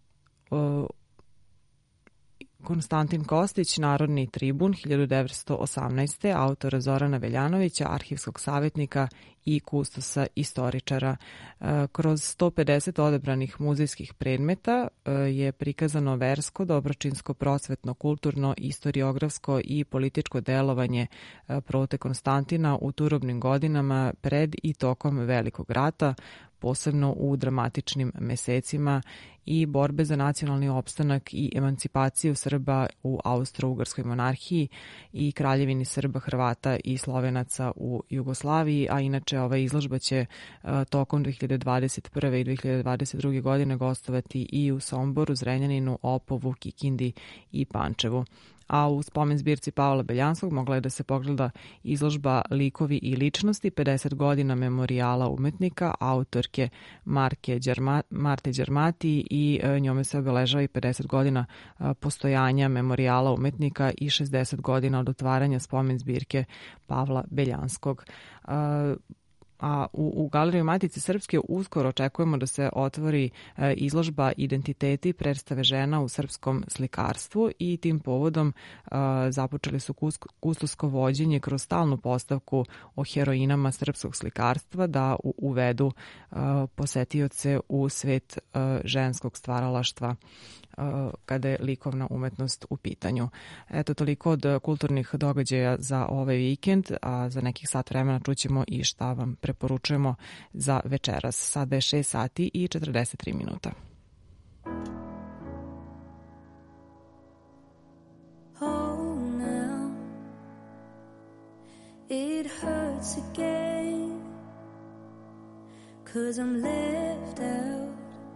Konstantin Kostić, Narodni tribun hiljadu devetsto osamnaeste. autora Zorana Veljanovića, arhivskog savjetnika i kustosa istoričara. Kroz sto pedeset odabranih muzejskih predmeta je prikazano versko, dobročinsko, prosvetno, kulturno, istoriografsko i političko delovanje prote Konstantina u turobnim godinama pred i tokom Velikog rata, posebno u dramatičnim mesecima i borbe za nacionalni opstanak i emancipaciju Srba u Austro-Ugarskoj monarhiji i Kraljevini Srba, Hrvata i Slovenaca u Jugoslaviji, a inače ova izložba će tokom dve hiljade dvadeset prve i dve hiljade dvadeset druge godine gostovati i u Somboru, Zrenjaninu, Opovu, Kikindi i Pančevu. A u spomen zbirci Pavla Beljanskog mogla je da se pogleda izložba Likovi i ličnosti, pedeset godina memorijala umetnika, autorke Marke Đerma, Marte Đermati i njome se obeležava i pedeset godina postojanja memorijala umetnika i šezdeset godina od otvaranja spomen zbirke Pavla Beljanskog. A u, u Galeriji Matice Srpske uskoro očekujemo da se otvori e, izložba Identiteti, predstave žena u srpskom slikarstvu i tim povodom e, započeli su kustosko vođenje kroz stalnu postavku o heroinama srpskog slikarstva da u, uvedu e, posetioce u svet e, ženskog stvaralaštva kada je likovna umetnost u pitanju. Eto, toliko od kulturnih događaja za ovaj vikend, a za nekih sat vremena čućemo i šta vam preporučujemo za večeras. Sada je šest sati i četrdeset tri minuta. Oh, now it hurts again 'cause I'm left out.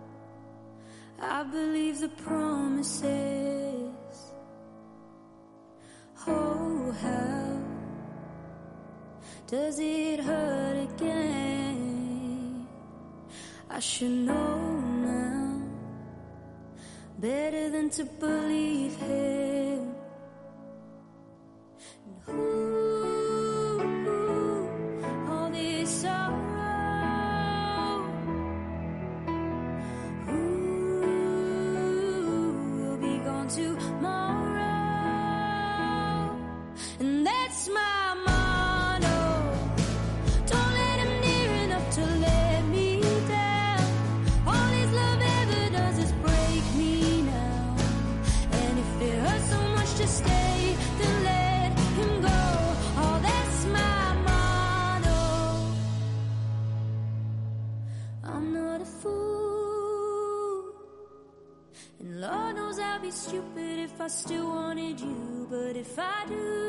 I believe the promises. Oh, how does it hurt again? I should know now better than to believe him. And ooh, all this sorrow. Tomorrow, and that's my motto. Don't let him near enough to let me down. All his love ever does is break me now. And if it hurts so much to stay, then let him go. Oh, that's my motto. I'm not a fool, and Lord knows I'd be stupid if I still wanted you. But if I do,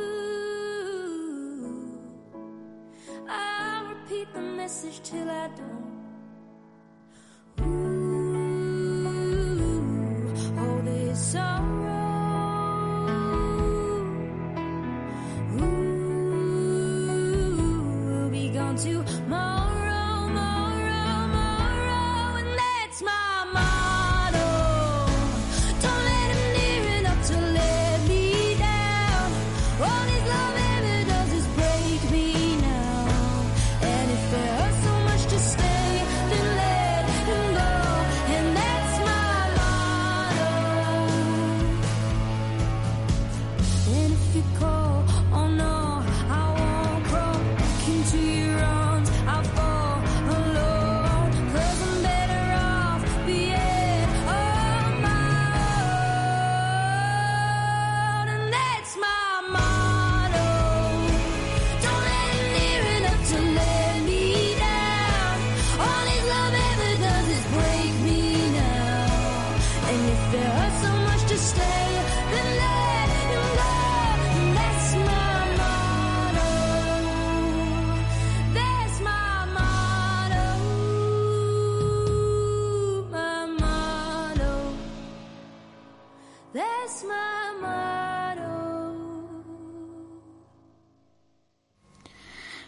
I'll repeat the message till I don't. Ooh,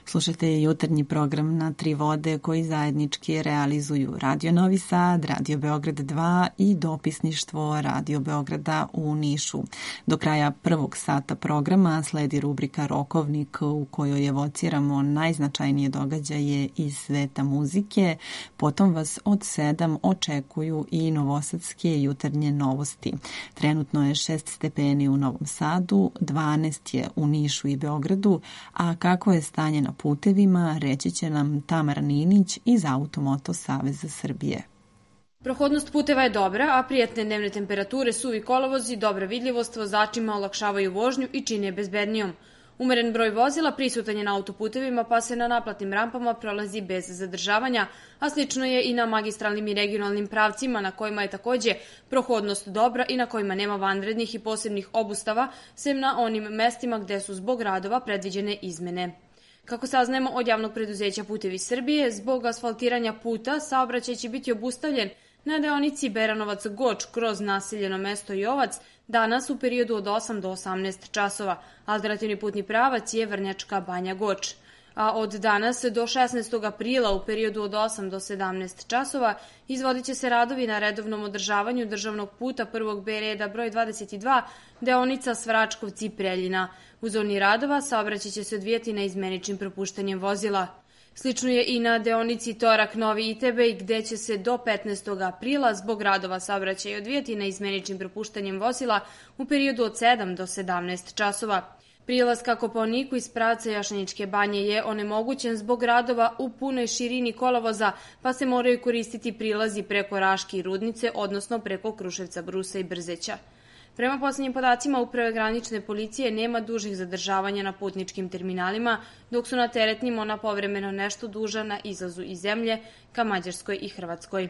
Slušajte jutarnji program na Tri vode koji zajednički realizuju Radio Novi Sad, Radio Beograd dva i dopisništvo Radio Beograda u Nišu. Do kraja prvog sata programa sledi rubrika Rokovnik u kojoj evociramo najznačajnije događaje iz sveta muzike. Potom vas od sedam očekuju i novosadske jutarnje novosti. Trenutno je šest stepeni u Novom Sadu, dvanaest je u Nišu i Beogradu, a kako je stanje na putevima reći će nam Tamara Ninić iz Automoto Saveza Srbije. Prohodnost puteva je dobra, a prijatne dnevne temperature, suvi kolovozi, dobra vidljivost vozačima olakšavaju vožnju i čine bezbednijom. Umeren broj vozila prisutan je na autoputevima, pa se na naplatnim rampama prolazi bez zadržavanja, a slično je i na magistralnim i regionalnim pravcima na kojima je takođe prohodnost dobra i na kojima nema vanrednih i posebnih obustava, sem na onim mestima gde su zbog radova predviđene izmene. Kako saznajemo od javnog preduzeća Putevi Srbije, zbog asfaltiranja puta saobraćaj će biti obustavljen na deonici Beranovac-Goč kroz naseljeno mesto Jovac danas u periodu od osam do osamnaest časova. Alternativni putni pravac je Vrnjačka Banja-Goč. A od danas do šesnaestog aprila u periodu od osam do sedamnaest časova izvodit će se radovi na redovnom održavanju državnog puta prvog B reda broj dvadeset dva, deonica Svračkovci-Preljina. U zoni radova saobraćaj će se odvijati na izmeničnim propuštanjem vozila. Slično je i na deonici Torak Novi Itebej, gde će se do petnaestog aprila zbog radova saobraćaj odvijati na izmeničnim propuštanjem vozila u periodu od sedam do sedamnaest časova. Prilaz ka Kopaoniku iz pravca Jašaničke banje je onemogućen zbog radova u punoj širini kolovoza, pa se moraju koristiti prilazi preko Raške i Rudnice, odnosno preko Kruševca, Brusa i Brzeća. Prema poslednjim podacima Uprave granične policije nema dužih zadržavanja na putničkim terminalima, dok su na teretnim ona povremeno nešto duža na izlazu iz zemlje ka Mađarskoj i Hrvatskoj.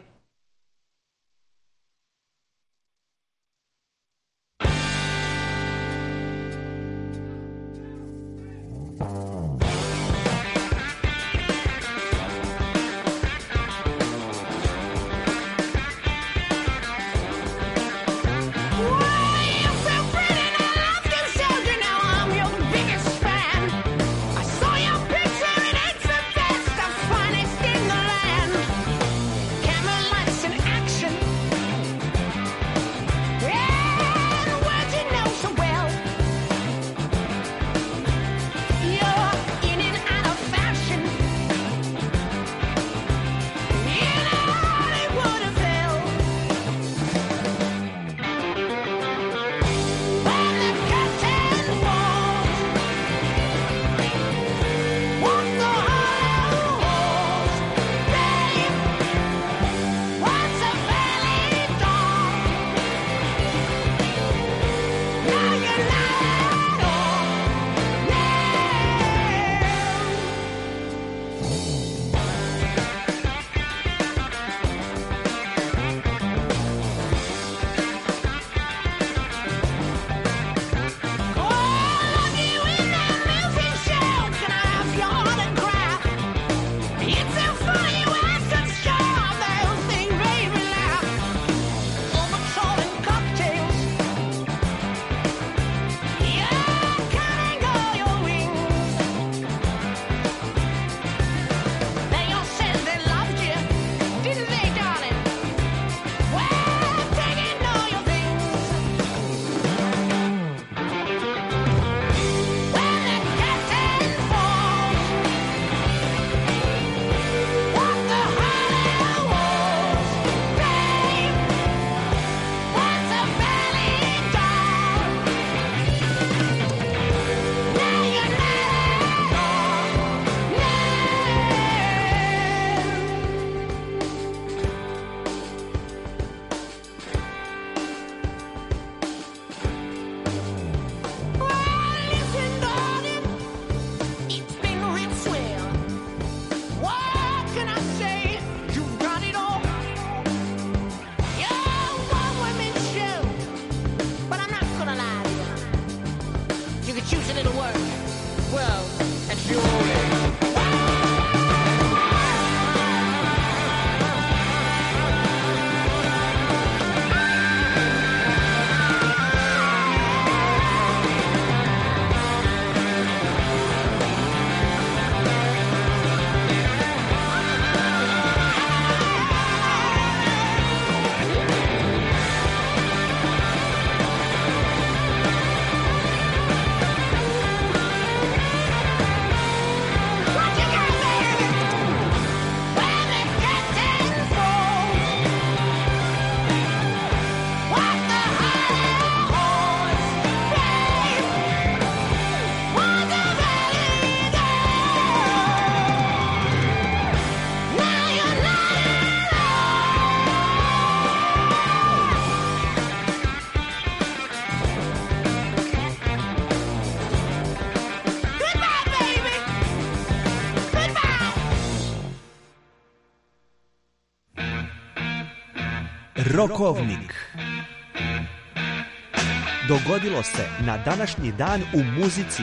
Rokovnik. Dogodilo se na današnji dan u muzici.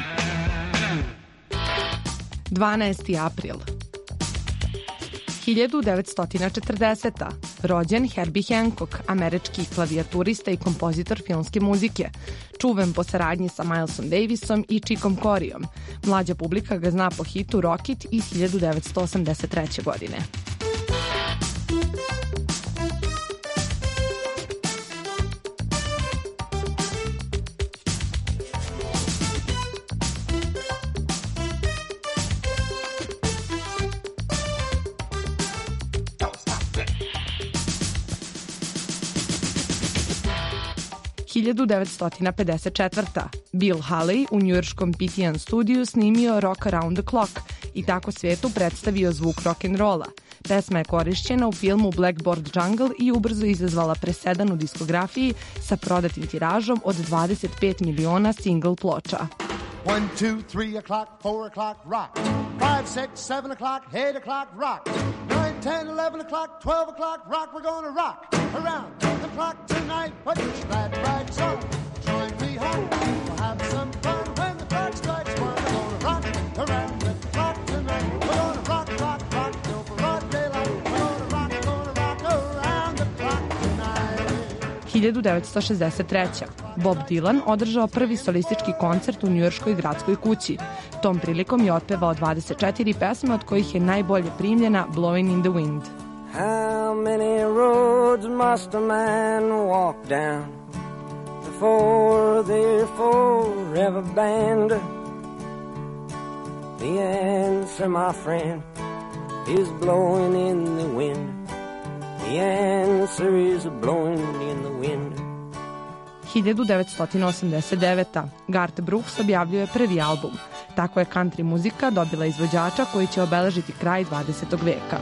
dvanaesti april. hiljadu devetsto četrdeseta. Rođen Herbie Hancock, američki klavijaturista i kompozitor filmske muzike. Čuven po saradnji sa Milesom Davisom i Chickom Coreom. Mlađa publika ga zna po hitu Rocket iz hiljadu devetsto osamdeset treće. godine. hiljadu devetsto pedeset četvrta. Bill Haley u njujorškom P T N studiju snimio Rock Around the Clock i tako svijetu predstavio zvuk rock'n'rolla. Pesma je korišćena u filmu Blackboard Jungle i ubrzo izazvala presedan u diskografiji sa prodatim tiražom od dvadeset pet miliona single ploča. One, two, three o'clock, four o'clock, rock. Five, six, seven o'clock, eight o'clock, rock. Nine, ten, eleven o'clock, twelve o'clock, rock. We're gonna rock around the clock tonight. Put your glad rags on. Join me home. We'll have some fun when the clock strikes one. We're gonna rock around the clock tonight. We're gonna rock, rock, rock till broad daylight. We're gonna rock, gonna rock around the clock tonight. hiljadu devetsto šezdeset treća. Bob Dylan održao prvi solistički koncert u njujorškoj gradskoj kući. Tom prilikom je otpevao dvadeset četiri pesme, od kojih je najbolje primljena Blowing in the Wind. How many roads must a man walk down before they're forever banned? The answer, my friend, is blowing in the wind. The answer is blowing in the wind. hiljadu devetsto osamdeset deveta. Garth Brooks objavljuje prvi album. Tako je country muzika dobila izvođača koji će obeležiti kraj dvadesetog veka.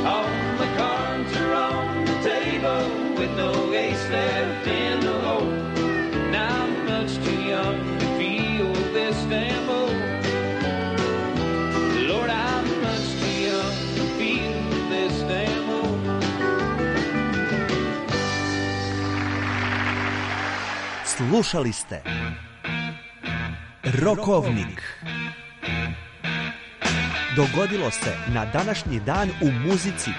Slušali ste Rokovnik. Dogodilo se na današnji dan u muzici.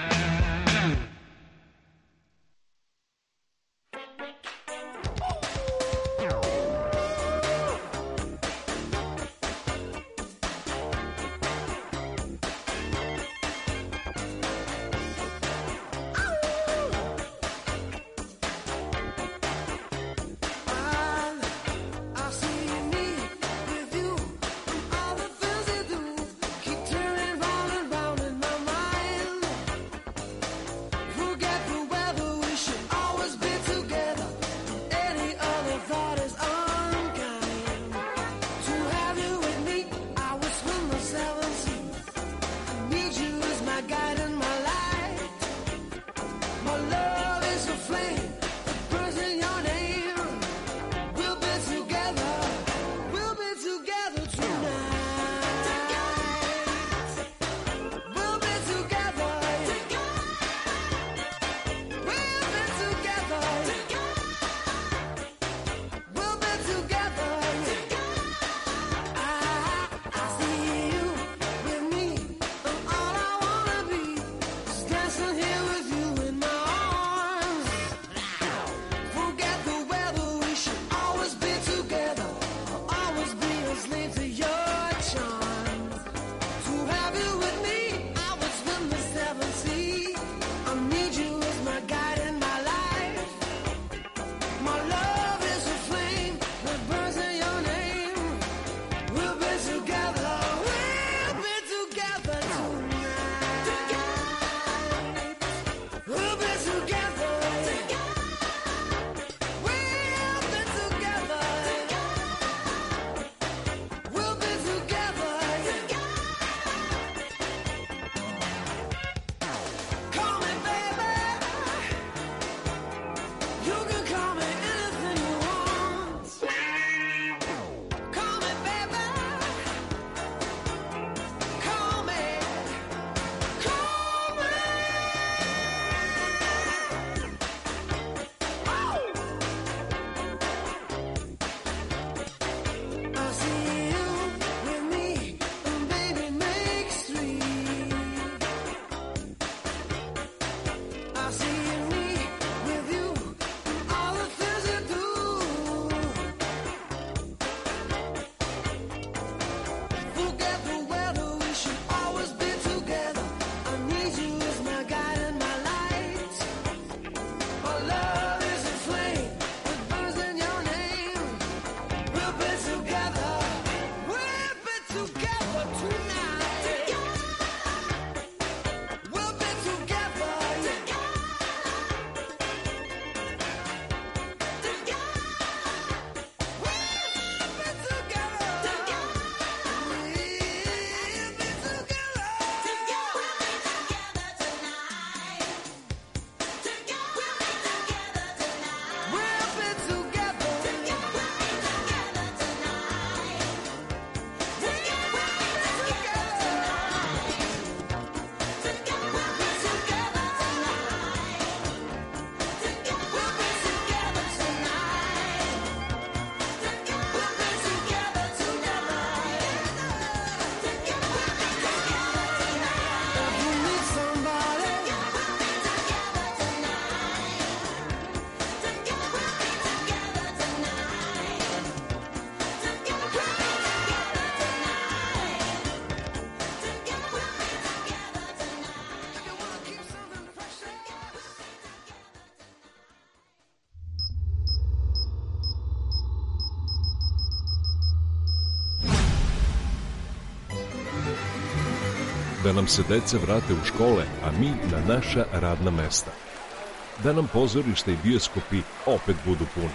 Da nam se deca vrate u škole, a mi na naša radna mesta. Da nam pozorišta i bioskopi opet budu puni.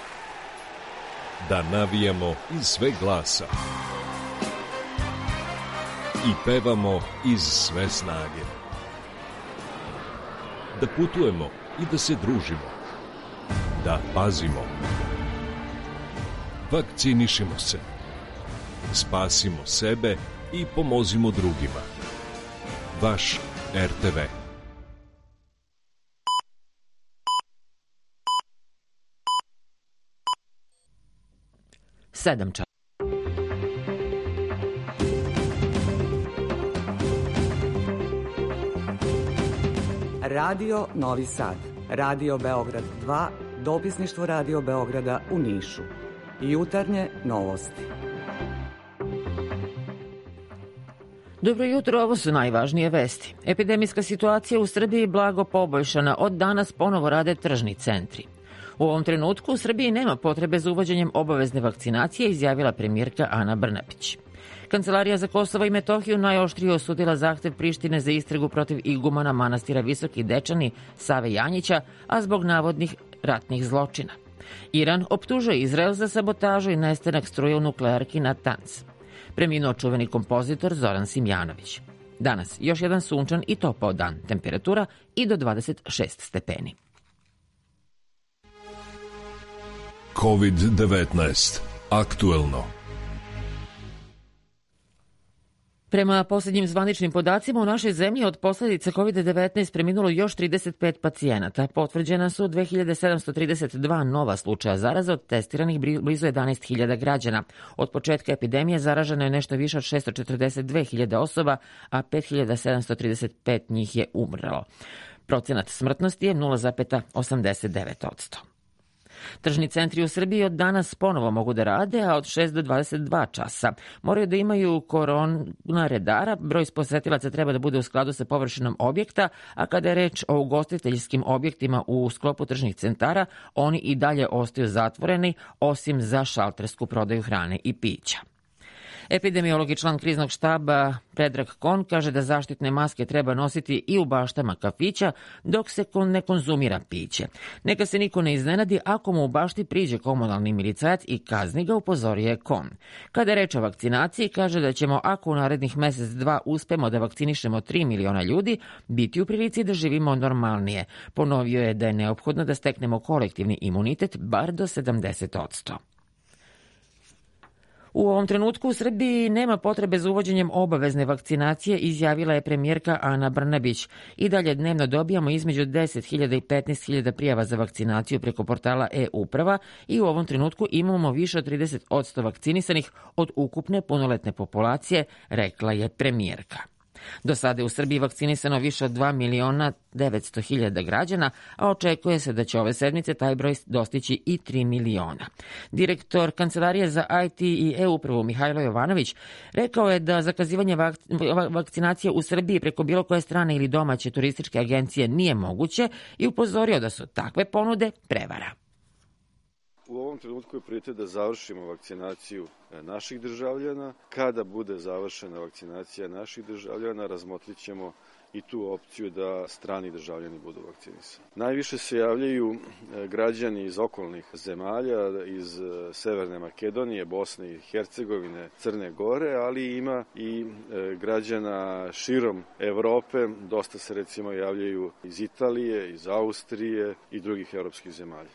Da navijamo iz sve glasa. I pevamo iz sve snage. Da putujemo i da se družimo. Da pazimo. Vakcinišimo se. Spasimo sebe i pomozimo drugima. Vaš er te ve. Sedam čas. Radio Novi Sad, Radio Beograd dva, dopisništvo Radio Beograda u Nišu. Jutarnje novosti. Dobro jutro, ovo su najvažnije vesti. Epidemijska situacija u Srbiji blago poboljšana, od danas ponovo rade tržni centri. U ovom trenutku u Srbiji nema potrebe za uvođenjem obavezne vakcinacije, izjavila premijerka Ana Brnabić. Kancelarija za Kosovo i Metohiju najoštrije osudila zahtev Prištine za istragu protiv igumana manastira Visoki Dečani Save Janjića, a zbog navodnih ratnih zločina. Iran optužuje Izrael za sabotažu i nestanak struje u nuklearki Natanz. Preminuo čuveni kompozitor Zoran Simjanović. Danas još jedan sunčan i topao dan, temperatura i do dvadeset šest stepeni. kovid devetnaest. Aktuelno. Prema posljednjim zvaničnim podacima, u našoj zemlji od posljedica kovid devetnaest preminulo još trideset pet pacijenata. Potvrđena su dve hiljade sedamsto trideset dva nova slučaja zaraze od testiranih blizu jedanaest hiljada građana. Od početka epidemije zaraženo je nešto više od šesto četrdeset dve hiljade osoba, a pet hiljada sedamsto trideset pet njih je umrlo. Procenat smrtnosti je nula zarez osamdeset devet posto. Tržni centri u Srbiji od danas ponovo mogu da rade, a od šest do dvadeset dva časa. Moraju da imaju korona redara, broj posetilaca treba da bude u skladu sa površinom objekta, a kada je reč o ugostiteljskim objektima u sklopu tržnih centara, oni i dalje ostaju zatvoreni, osim za šaltersku prodaju hrane i pića. Epidemiolog i član kriznog štaba Predrag Kon kaže da zaštitne maske treba nositi i u baštama kafića dok se ne konzumira piće. Neka se niko ne iznenadi ako mu u bašti priđe komunalni milicajac i kazni ga, upozorio je Kon. Kada je reč o vakcinaciji, kaže da ćemo, ako u narednih mesec dva uspemo da vakcinišemo tri miliona ljudi, biti u prilici da živimo normalnije. Ponovio je da je neophodno da steknemo kolektivni imunitet bar do sedamdeset posto. U ovom trenutku u Srbiji nema potrebe za uvođenjem obavezne vakcinacije, izjavila je premijerka Ana Brnabić. I dalje dnevno dobijamo između deset hiljada i petnaest hiljada prijava za vakcinaciju preko portala e-uprava i u ovom trenutku imamo više od trideset posto vakcinisanih od ukupne punoletne populacije, rekla je premijerka. Do sada je u Srbiji vakcinisano više od dva miliona devetsto hiljada građana, a očekuje se da će ove sedmice taj broj dostići i tri miliona. Direktor Kancelarije za i te i e-upravu Mihajlo Jovanović rekao je da zakazivanje vakcinacije u Srbiji preko bilo koje strane ili domaće turističke agencije nije moguće i upozorio da su takve ponude prevara. U ovom trenutku je prioritet da završimo vakcinaciju naših državljana. Kada bude završena vakcinacija naših državljana, razmotrit ćemo i tu opciju da strani državljani budu vakcinisani. Najviše se javljaju građani iz okolnih zemalja, iz Severne Makedonije, Bosne i Hercegovine, Crne Gore, ali ima i građana širom Evrope. Dosta se recimo javljaju iz Italije, iz Austrije i drugih evropskih zemalja.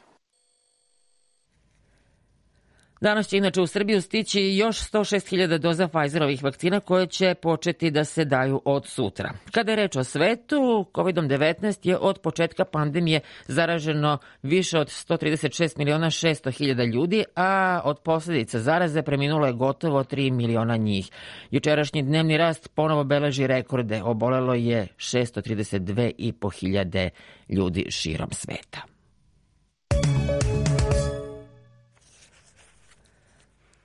Danas će inače u Srbiju stići još sto šest hiljada doza Pfizerovih vakcina koje će početi da se daju od sutra. Kada je reč o svetu, kovid devetnaest je od početka pandemije zaraženo više od sto trideset šest miliona šesto hiljada ljudi, a od posljedica zaraze preminulo je gotovo tri miliona njih. Jučerašnji dnevni rast ponovo beleži rekorde. Obolelo je šesto trideset dve i po hiljade ljudi širom sveta.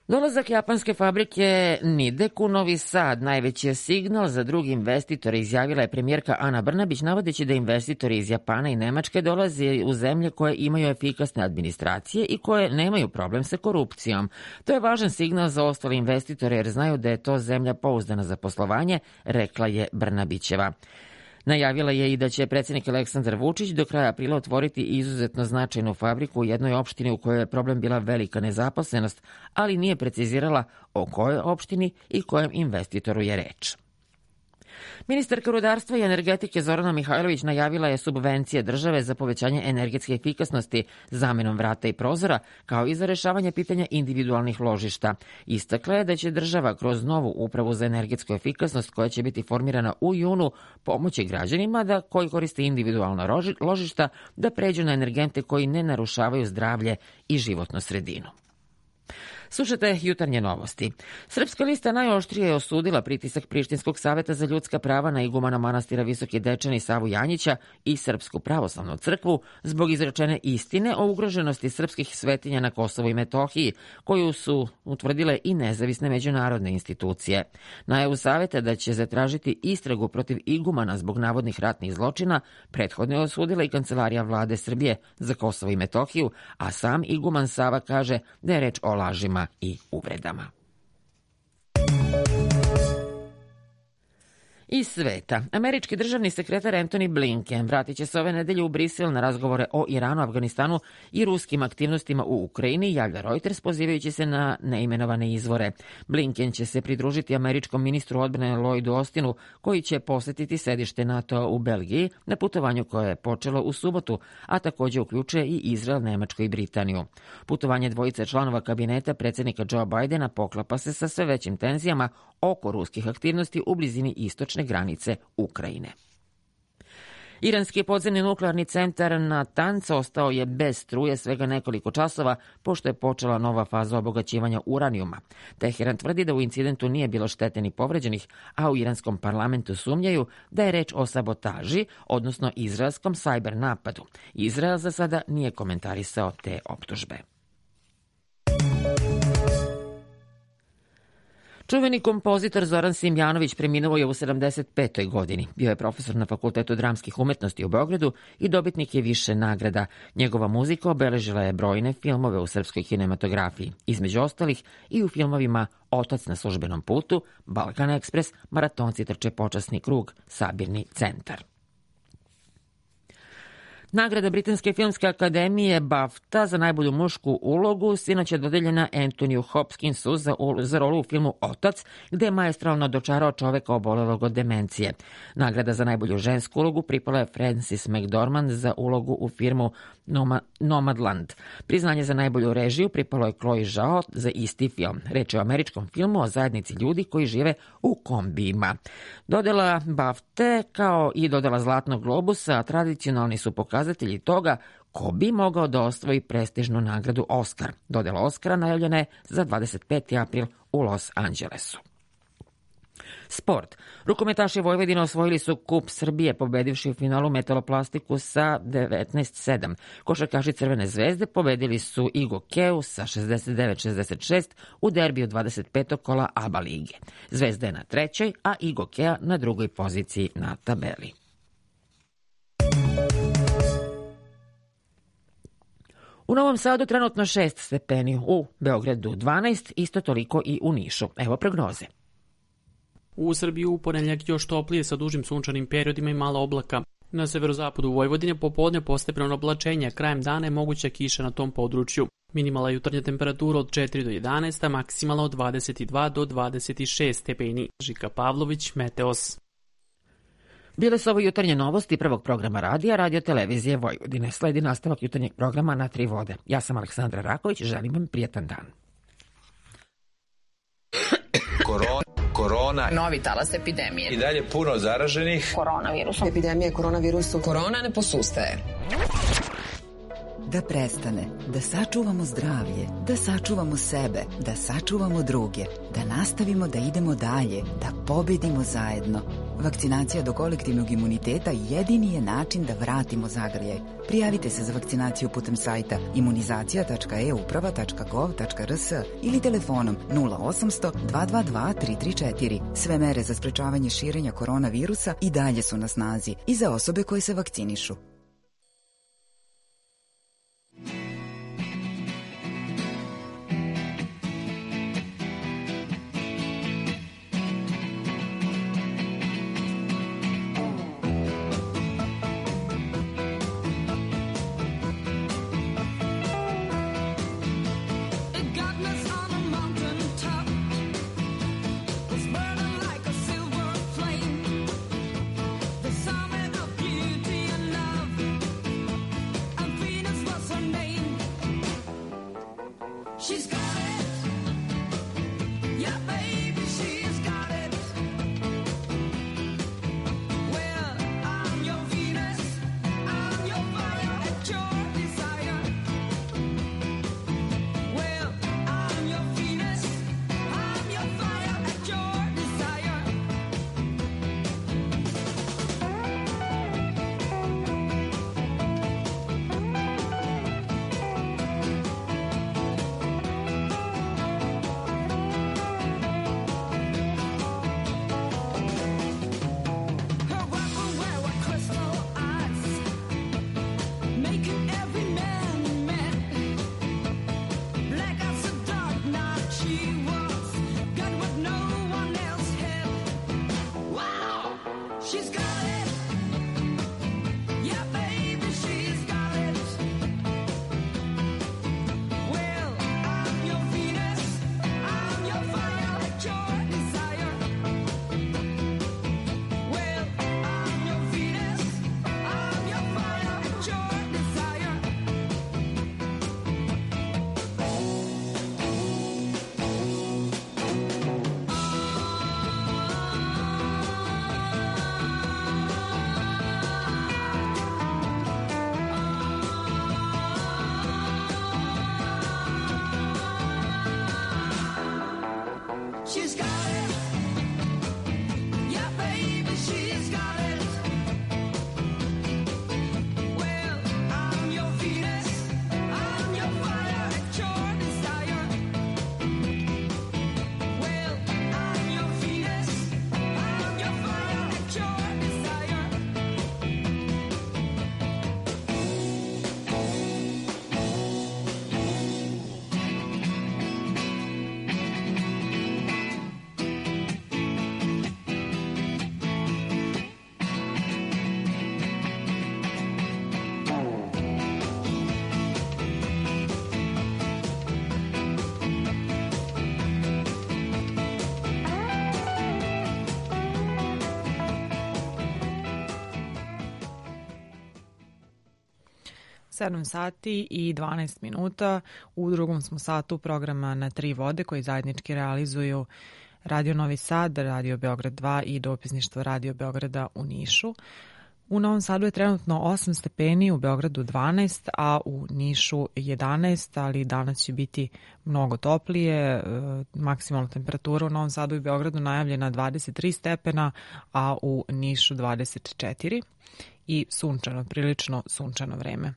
Dolazak japanske fabrike Nidek u Novi Sad najveći je signal za drugi investitore, izjavila je premijerka Ana Brnabić, navodeći da investitori iz Japana i Nemačke dolaze u zemlje koje imaju efikasne administracije i koje nemaju problem sa korupcijom. To je važan signal za ostale investitore jer znaju da je to zemlja pouzdana za poslovanje, rekla je Brnabićeva. Najavila je i da će predsjednik Aleksandar Vučić do kraja aprila otvoriti izuzetno značajnu fabriku u jednoj opštini u kojoj je problem bila velika nezaposlenost, ali nije precizirala o kojoj opštini i kojem investitoru je reč. Ministarka rudarstva i energetike Zorana Mihajlović najavila je subvencije države za povećanje energetske efikasnosti zamenom vrata i prozora, kao i za rešavanje pitanja individualnih ložišta. Istakla je da će država kroz novu upravu za energetsku efikasnost, koja će biti formirana u junu, pomoći građanima da koji koriste individualna ložišta da pređu na energente koji ne narušavaju zdravlje i životnu sredinu. Slušajte jutarnje novosti. Srpska lista najoštrije je osudila pritisak Prištinskog saveta za ljudska prava na igumana manastira Visoki Dečani Savu Janjića i Srpsku pravoslavnu crkvu zbog izrečene istine o ugroženosti srpskih svetinja na Kosovu i Metohiji, koju su utvrdile i nezavisne međunarodne institucije. Najavu saveta da će zatražiti istragu protiv igumana zbog navodnih ratnih zločina prethodno je osudila i Kancelarija vlade Srbije za Kosovo i Metohiju, a sam iguman Sava kaže da je reč o lažima i uvredama. Iz sveta. Američki državni sekretar Antony Blinken vratit će se ove nedelje u Brisel na razgovore o Iranu, Afganistanu i ruskim aktivnostima u Ukrajini, javlja Reuters pozivajući se na neimenovane izvore. Blinken će se pridružiti američkom ministru odbrane Lloydu Austinu, koji će posetiti sedište NATO u Belgiji na putovanju koje je počelo u subotu, a također uključuje i Izrael, Nemačku i Britaniju. Putovanje dvojice članova kabineta predsjednika Joe Bidena poklapa se sa sve većim tenzijama oko ruskih aktivnosti u blizini istočne granice Ukrajine. Iranski podzemni nuklearni centar Natanz ostao je bez struje svega nekoliko časova pošto je počela nova faza obogaćivanja uranijuma. Teheran tvrdi da u incidentu nije bilo štete ni povređenih, a u iranskom parlamentu sumnjaju da je reč o sabotaži, odnosno izraelskom sajber napadu. Izrael za sada nije komentarisao te optužbe. Čuveni kompozitor Zoran Simjanović preminuo je u sedamdeset petoj godini. Bio je profesor na Fakultetu dramskih umetnosti u Beogradu i dobitnik je više nagrada. Njegova muzika obeležila je brojne filmove u srpskoj kinematografiji, između ostalih i u filmovima Otac na službenom putu, Balkan Ekspres, Maratonci trče počasni krug, Sabirni centar. Nagrada Britanske filmske akademije BAFTA za najbolju mušku ulogu sinoć je dodeljena Anthonyu Hopkinsu za, za rolu u filmu Otac, gde je maestralno dočarao čoveka obolelog od demencije. Nagrada za najbolju žensku ulogu pripala je Frances McDormand za ulogu u filmu Noma, Nomadland. Priznanje za najbolju režiju pripalo je Chloe Zhao za isti film. Reč je o američkom filmu o zajednici ljudi koji žive u kombijima. Dodela BAFTA kao i dodela Zlatnog globusa tradicionalni su pokazatelji toga ko bi mogao da osvoji prestižnu nagradu Oscar. Dodela Oscara najavljena je za dvadeset peti april u Los Angelesu. Sport. Rukometaši Vojvodine osvojili su Kup Srbije, pobedivši u finalu Metaloplastiku sa devetnaest sedam. Košarkaši Crvene zvezde pobedili su Igo Keu sa šezdeset devet šezdeset šest u derbiju dvadeset petog kola A B A lige. Zvezda je na trećoj, a Igo Kea na drugoj poziciji na tabeli. U Novom Sadu trenutno šest stepeni, u Beogradu dvanaest, isto toliko i u Nišu. Evo prognoze. U Srbiji u ponedjeljak još toplije sa dužim sunčanim periodima i malo oblaka. Na severozapadu Vojvodine popodne postepeno oblačenje, krajem dana je moguća kiša na tom području. Minimalna jutarnja temperatura od četiri do jedanaest, a maksimalna od dvadeset dva do dvadeset šest stepeni. Žika Pavlović, Meteos. Bile su ovo jutarnje novosti prvog programa radija Radio Televizije Vojvodine. Sledi nastavak jutarnjeg programa Na tri vode. Ja sam Aleksandra Raković, želim vam prijetan dan. Korona, korona, novi talas epidemije. I dalje puno zaraženih. Koronavirusom. Epidemija koronavirusom. Korona ne posustaje. Da prestane, da sačuvamo zdravlje, da sačuvamo sebe, da sačuvamo druge, da nastavimo da idemo dalje, da pobedimo zajedno. Vakcinacija do kolektivnog imuniteta jedini je način da vratimo zagrljaj. Prijavite se za vakcinaciju putem sajta imunizacija tačka e uprava tačka gov tačka rs ili telefonom nula osamsto dva dva dva tri tri četiri. Sve mere za sprečavanje širenja koronavirusa i dalje su na snazi i za osobe koje se vakcinišu. sedam sati i dvanaest minuta. U drugom smo satu programa Na tri vode koji zajednički realizuju Radio Novi Sad, Radio Beograd dva i dopisništvo Radio Beograda u Nišu. U Novom Sadu je trenutno osam stepeni, u Beogradu dvanaest, a u Nišu jedanaest, ali danas će biti mnogo toplije. Maksimalna temperatura u Novom Sadu i Beogradu najavljena dvadeset tri stepena, a u Nišu dvadeset četiri. I sunčano, prilično sunčano vreme.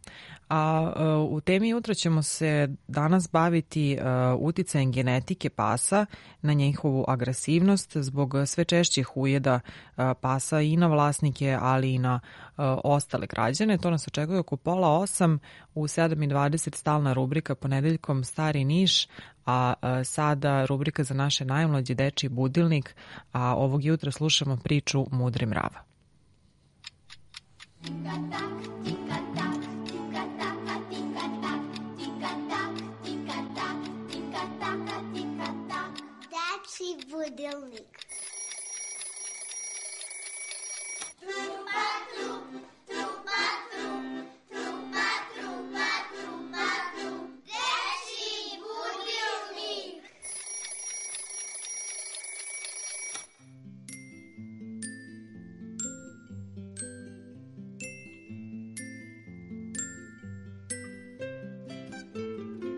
A u temi jutra ćemo se danas baviti uticajem genetike pasa na njihovu agresivnost zbog sve češćih ujeda pasa i na vlasnike, ali i na ostale građane. To nas očekuje oko pola osam, u sedam i dvadeset stalna rubrika ponedeljkom Stari Niš, a sada rubrika za naše najmlađe, Dečiji budilnik, a ovog jutra slušamo priču Mudri mrava. Tika-tak, tika-tak, tika-taka, tika-tak, tika-tak, tika-tak, tika-taka, tika-tak. Dečiji budilnik. Trupa, trup, trupa, trup, trupa, trupa, trupa, trup. Dečiji budilnik.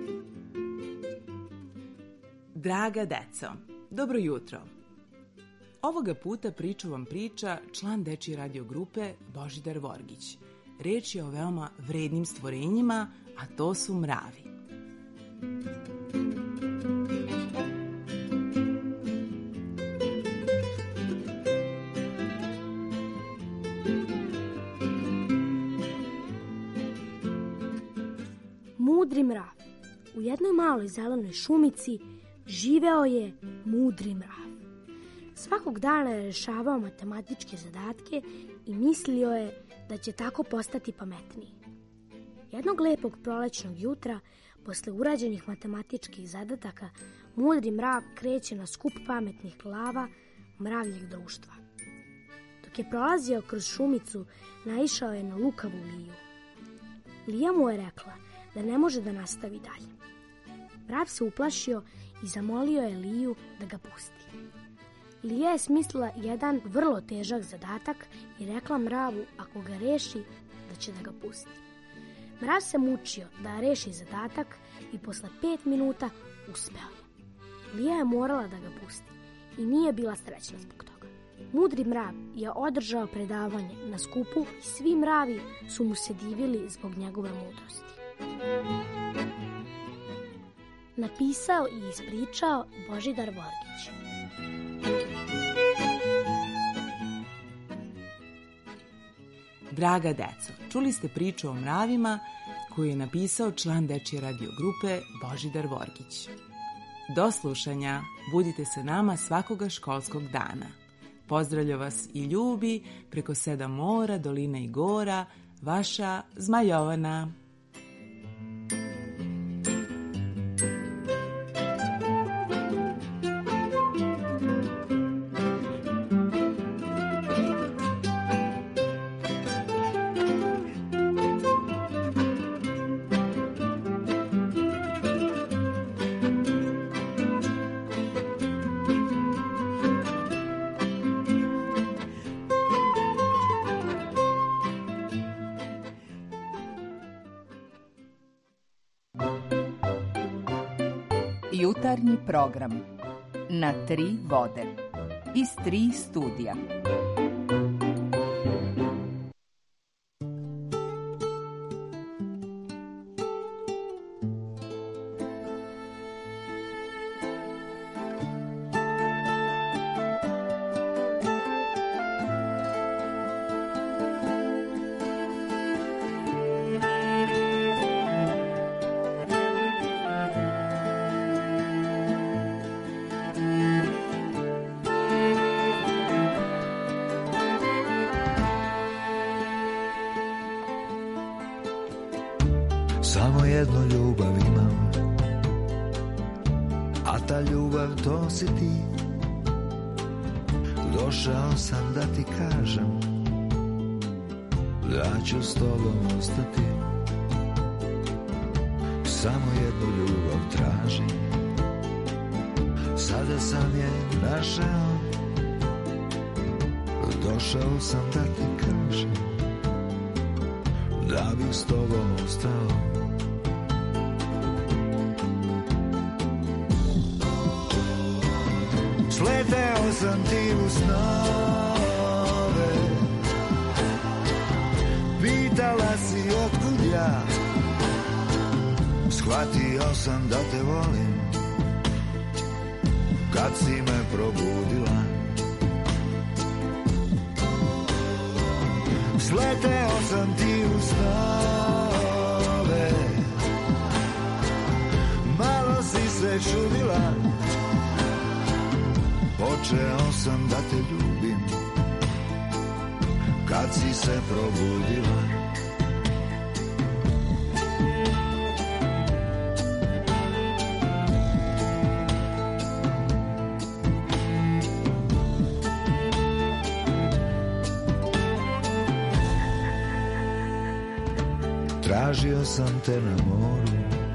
Draga deco, dobro jutro. Ovoga puta priču vam priča član dečije radio grupe Božidar Vorgić. Reč je o veoma vrednim stvorenjima, a to su mravi. Mudri mrav. U jednoj maloj zelenoj šumici živeo je mudri mrav. Svakog dana je rešavao matematičke zadatke i mislio je da će tako postati pametniji. Jednog lepog prolećnog jutra, posle urađenih matematičkih zadataka, mudri mrav kreće na skup pametnih glava mravljeg društva. Dok je prolazio kroz šumicu, naišao je na lukavu Liju. Lija mu je rekla da ne može da nastavi dalje. Mrav se uplašio i zamolio je Liju da ga pusti. Lija je smislila jedan vrlo težak zadatak i rekla mravu ako ga reši da će da ga pusti. Mrav se mučio da reši zadatak i posle pet minuta uspeo je. Lija je morala da ga pusti i nije bila srećna zbog toga. Mudri mrav je održao predavanje na skupu i svi mravi su mu se divili zbog njegove mudrosti. Napisao i ispričao Božidar Vorgić. Draga deco, čuli ste priču o mravima koju je napisao član dečije radio grupe Božidar Vorgić. Do slušanja, budite sa nama svakoga školskog dana. Pozdravlja vas i ljubi preko sedam mora, dolina i gora, vaša Zma Jovana. Jutarnji program na tri vode iz tri studija. Samo jednu ljubav imam, a ta ljubav to si ti. Došao sam da ti kažem da ću s tobom ostati. Samo jednu ljubav tražim, sada sam je našao. Došao sam da ti kažem da bih s tobom ostao. Sleteo sam ti u snove, pitala si otkud ja, shvatio sam da te volim kad si me probudila. Sleteo sam ti u snove, malo si se čudila. Počeo sam da te ljubim kad si se probudila. Tražio sam te na moru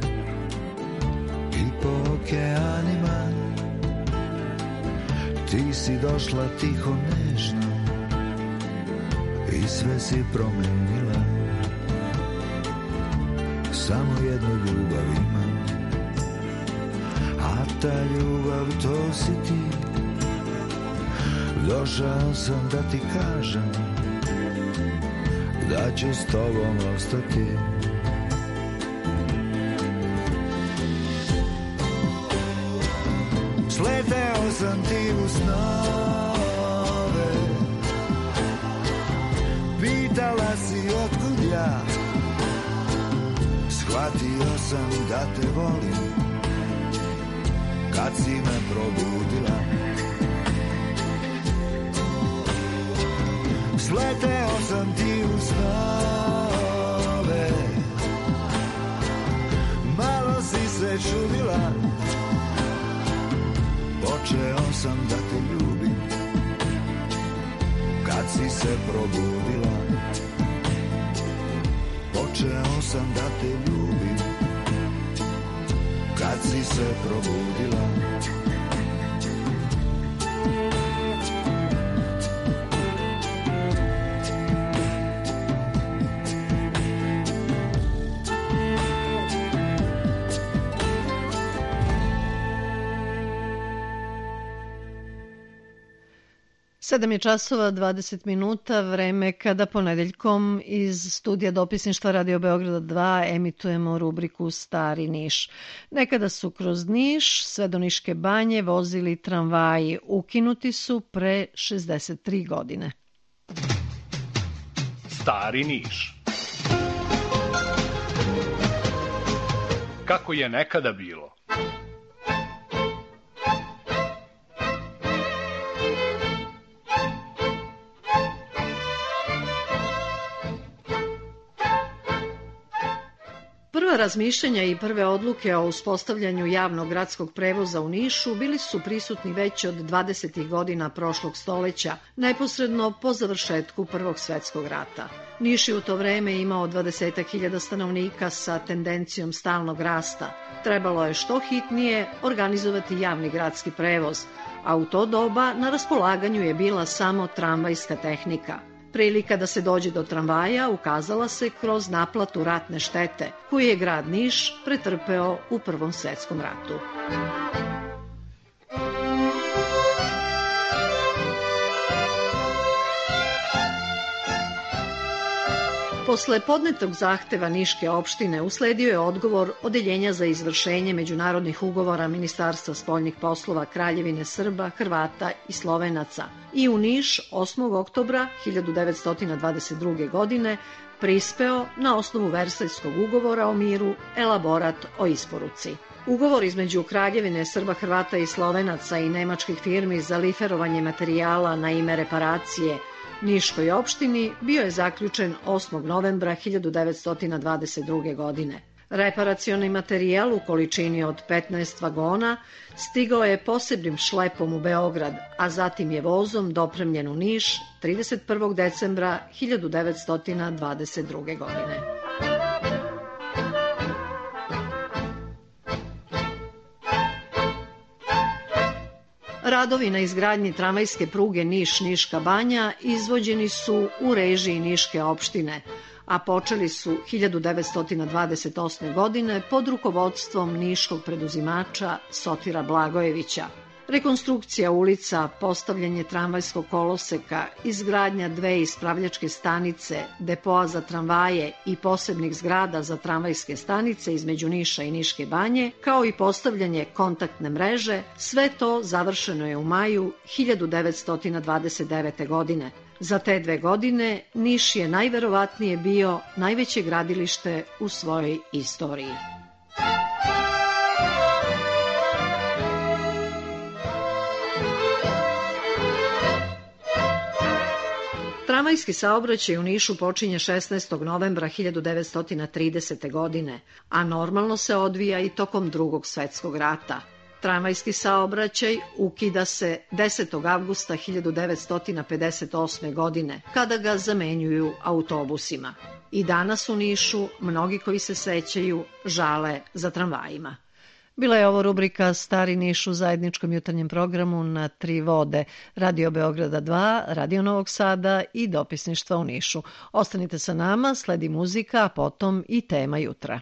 i po okeanima. Ti si došla tiho nežno i sve si promenila. Samo jednu ljubav imam, a ta ljubav to si ti. Došao sam da ti kažem da ću s tobom ostati. Sleteo sam ti u snove, pitala si otkud ja, shvatio sam da te volim kad si me probudila. Sleteo sam ti u snove, malo si se čudila, počeo sam da te ljubim kad si se probudila. Počeo sam da te ljubim kad si se probudila. Sedam je časova, dvadeset minuta, vreme kada ponedeljkom iz studija dopisništva Radio Beograda dva emitujemo rubriku Stari Niš. Nekada su kroz Niš, sve do Niške banje, vozili tramvaji. Ukinuti su pre šezdeset tri godine. Stari Niš. Kako je nekada bilo? Prva razmišljanja i prve odluke o uspostavljanju javnog gradskog prevoza u Nišu bili su prisutni već od dvadesetih godina prošlog stoleća, neposredno po završetku Prvog svetskog rata. Niš je u to vreme imao dvadesetak hiljada stanovnika sa tendencijom stalnog rasta. Trebalo je što hitnije organizovati javni gradski prevoz, a u to doba na raspolaganju je bila samo tramvajska tehnika. Prilika da se dođe do tramvaja ukazala se kroz naplatu ratne štete, koju je grad Niš pretrpeo u Prvom svetskom ratu. Posle podnetog zahteva Niške opštine usledio je odgovor Odeljenja za izvršenje međunarodnih ugovora Ministarstva spoljnih poslova Kraljevine Srba, Hrvata i Slovenaca i u Niš osmog oktobra hiljadu devetsto dvadeset druge. godine prispeo na osnovu Versajskog ugovora o miru elaborat o isporuci. Ugovor između Kraljevine Srba, Hrvata i Slovenaca i nemačkih firmi za liferovanje materijala na ime reparacije Niškoj opštini bio je zaključen osmog novembra hiljadu devetsto dvadeset druge. godine. Reparacioni materijal u količini od petnaest vagona stigao je posebnim šlepom u Beograd, a zatim je vozom dopremljen u Niš trideset prvog decembra hiljadu devetsto dvadeset druge. godine. Radovi na izgradnji tramvajske pruge Niš-Niška banja izvođeni su u režiji Niške opštine, a počeli su hiljadu devetsto dvadeset osme. godine pod rukovodstvom niškog preduzimača Sotira Blagojevića. Rekonstrukcija ulica, postavljanje tramvajskog koloseka, izgradnja dve ispravljačke stanice, depoa za tramvaje i posebnih zgrada za tramvajske stanice između Niša i Niške banje, kao i postavljanje kontaktne mreže, sve to završeno je u maju hiljadu devetsto dvadeset devete. godine. Za te dve godine Niš je najverovatnije bio najveće gradilište u svojoj istoriji. Tramvajski saobraćaj u Nišu počinje šesnaestog novembra hiljadu devetsto tridesete. godine, a normalno se odvija i tokom Drugog svetskog rata. Tramvajski saobraćaj ukida se desetog avgusta hiljadu devetsto pedeset osme. godine, kada ga zamenjuju autobusima. I danas u Nišu mnogi koji se sećaju žale za tramvajima. Bila je ovo rubrika Stari Niš u zajedničkom jutarnjem programu na tri vode, Radio Beograda dva, Radio Novog Sada i dopisništva u Nišu. Ostanite sa nama, sledi muzika, a potom i tema jutra.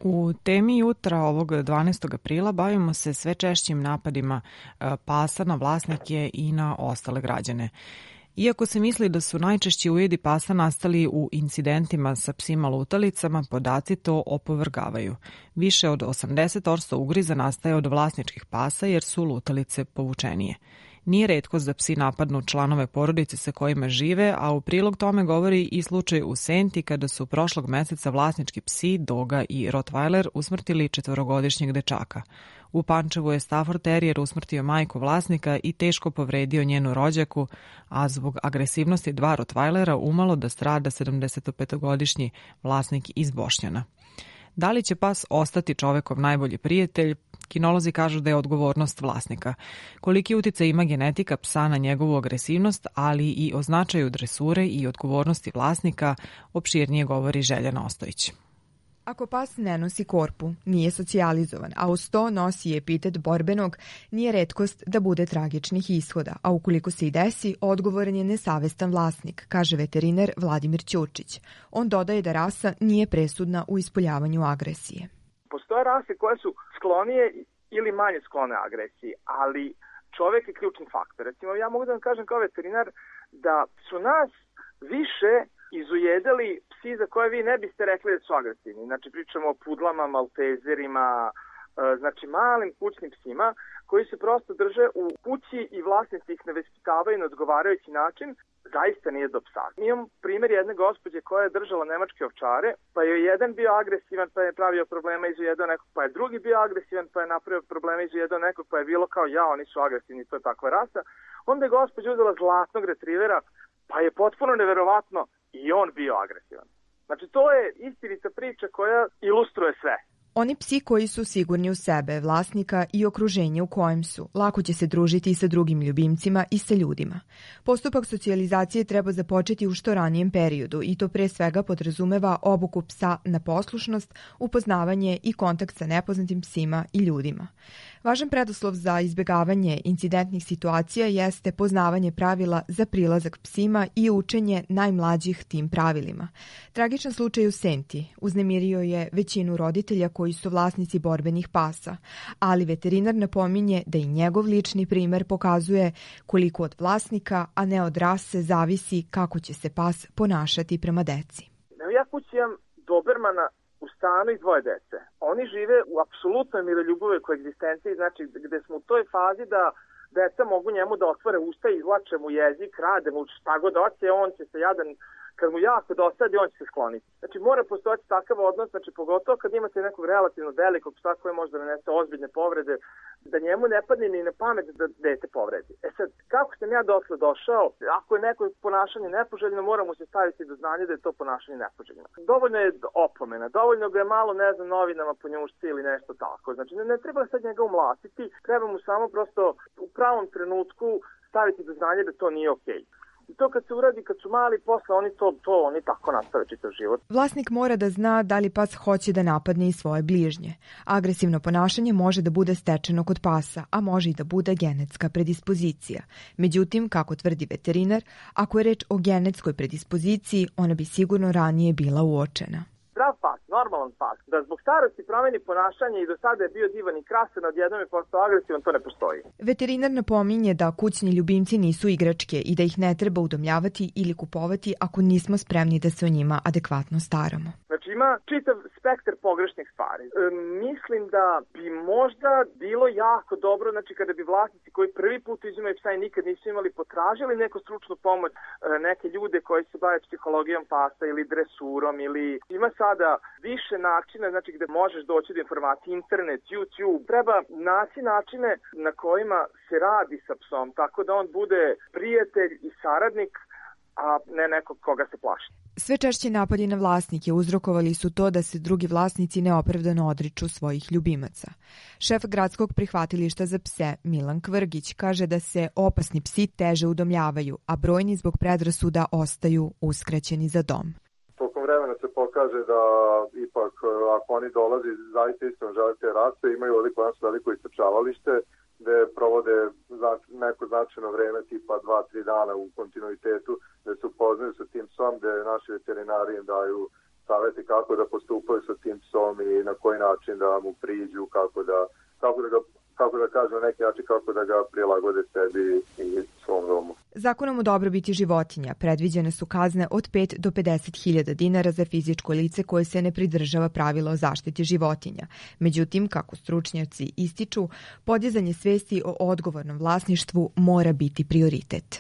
U temi jutra ovog dvanaestog aprila bavimo se sve češćim napadima pasa na vlasnike i na ostale građane. Iako se misli da su najčešći ujedi pasa nastali u incidentima sa psima lutalicama, podaci to opovrgavaju. Više od osamdeset posto ugriza nastaje od vlasničkih pasa jer su lutalice povučenije. Nije retkost da psi napadnu članove porodice sa kojima žive, a u prilog tome govori i slučaj u Senti kada su prošlog meseca vlasnički psi, Doga i Rottweiler usmrtili četvorogodišnjeg dečaka. U Pančevu je Stafford Terrier usmrtio majku vlasnika i teško povredio njenu rođaku, a zbog agresivnosti dva Rottweilera umalo da strada sedamdesetopetogodišnji vlasnik iz Bošnjana. Da li će pas ostati čovekov najbolji prijatelj? Kinolozi kažu da je odgovornost vlasnika. Koliki uticaj ima genetika psa na njegovu agresivnost, ali i o značaju dresure i odgovornosti vlasnika, opširnije govori Željana Ostojić. Ako pas ne nosi korpu, nije socijalizovan, a uz to nosi epitet borbenog, nije retkost da bude tragičnih ishoda, a ukoliko se i desi, odgovoran je nesavestan vlasnik, kaže veterinar Vladimir Ćurčić. On dodaje da rasa nije presudna u ispoljavanju agresije. Postoje rase koje su sklonije ili manje sklone agresiji, ali čovek je ključni faktor. Recimo, ja mogu da vam kažem kao veterinar da su nas više izujedali psi za koje vi ne biste rekli da su agresivni. Znači, pričamo o pudlama, maltezerima, znači malim kućnim psima koji se prosto drže u kući i vlasnici ih ne vaspitavaju na odgovarajući način, zaista nije do psa. Imam primjer jedne gospođe koja je držala nemačke ovčare, pa je jedan bio agresivan, pa je pravio problema izujedao nekog, pa je drugi bio agresivan, pa je napravio problema izujedao nekog, pa je bilo kao ja, oni su agresivni, to je takva rasa. Onda je gospođa uzela zlatnog retrivera, pa je potpuno neverovatno i on bio agresivan. Znači, to je istinita priča koja ilustruje sve. Oni psi koji su sigurni u sebe, vlasnika i okruženje u kojem su, lako će se družiti i sa drugim ljubimcima i sa ljudima. Postupak socijalizacije treba započeti u što ranijem periodu i to pre svega podrazumeva obuku psa na poslušnost, upoznavanje i kontakt sa nepoznatim psima i ljudima. Važan preduslov za izbjegavanje incidentnih situacija jeste poznavanje pravila za prilazak psima i učenje najmlađih tim pravilima. Tragičan slučaj u Senti uznemirio je većinu roditelja koji su vlasnici borbenih pasa, ali veterinar napominje da i njegov lični primer pokazuje koliko od vlasnika, a ne od rase, zavisi kako će se pas ponašati prema deci. Ja kući imam Dobermana u stanu i dvoje dece. Oni žive u apsolutnoj miroljubivoj koegzistenciji, znači gde smo u toj fazi da deca mogu njemu da otvore usta, izlače mu jezik, rade mu šta god hoće, on će se jadan, kad mu jako dosadi, on će se skloniti. Znači mora postojati takav odnos, znači pogotovo kad imate nekog relativno velikog psa koje možda nanese ozbiljne povrede, da njemu ne padne ni na pamet da dete povredi. E sad, kako sam ja dotle došao, ako je neko ponašanje nepoželjno, mora mu se staviti do znanja da je to ponašanje nepoželjno. Dovoljno je opomena, dovoljno ga je malo, ne znam, novinama ponjušci ili nešto tako. Znači ne, ne treba sad njega umlatiti, treba mu samo prosto u pravom trenutku staviti do znanja da to nije okej. I to kad se uradi, kad su mali, posle oni to, to oni tako nastave čitav život. Vlasnik mora da zna da li pas hoće da napadne i svoje bližnje. Agresivno ponašanje može da bude stečeno kod pasa, a može i da bude genetska predispozicija. Međutim, kako tvrdi veterinar, ako je reč o genetskoj predispoziciji, ona bi sigurno ranije bila uočena. Zdrav pas, normalan pas, da zbog starosti promeni ponašanje i do sada je bio divan i krasan, odjednom je postao agresivan, to ne postoji. Veterinar napominje da kućni ljubimci nisu igračke i da ih ne treba udomljavati ili kupovati ako nismo spremni da se o njima adekvatno staramo. Znači ima čitav spektar pogrešnih stvari. E, mislim da bi možda bilo jako dobro, znači kada bi vlasnici koji prvi put uzimaju psa i nikad nisu imali, potražili neku stručnu pomoć, e, neke ljude koji se bave psihologijom pasa ili dresurom ili ima sada više načina, znači gde možeš doći do informacije, internet, YouTube. Treba naći načine na kojima se radi sa psom, tako da on bude prijatelj i saradnik, a ne nekog koga se plaši. Sve češće napadi na vlasnike uzrokovali su to da se drugi vlasnici neopravdano odriču svojih ljubimaca. Šef gradskog prihvatilišta za pse Milan Kvrgić kaže da se opasni psi teže udomljavaju, a brojni zbog predrasuda ostaju uskraćeni za dom. Tokom vremena se pokaže da ipak ako oni dolaze zaista istom žele te rase, imaju ovdje kod nas veliko istrčavalište gde provode neko značajno vreme, tipa dva tri dana u kontinuitetu, gde se upoznaju sa tim psom, gde naši veterinari im daju savjeti kako da postupaju sa tim psom i na koji način da mu priđu, kako da, kako da ga kako da kažem, na neki način kako da ga prilagode sebi i svom domu. Zakonom o dobrobiti životinja predviđene su kazne od pet do pedeset hiljada dinara za fizičko lice koje se ne pridržava pravila o zaštiti životinja. Međutim, kako stručnjaci ističu, podizanje svesti o odgovornom vlasništvu mora biti prioritet.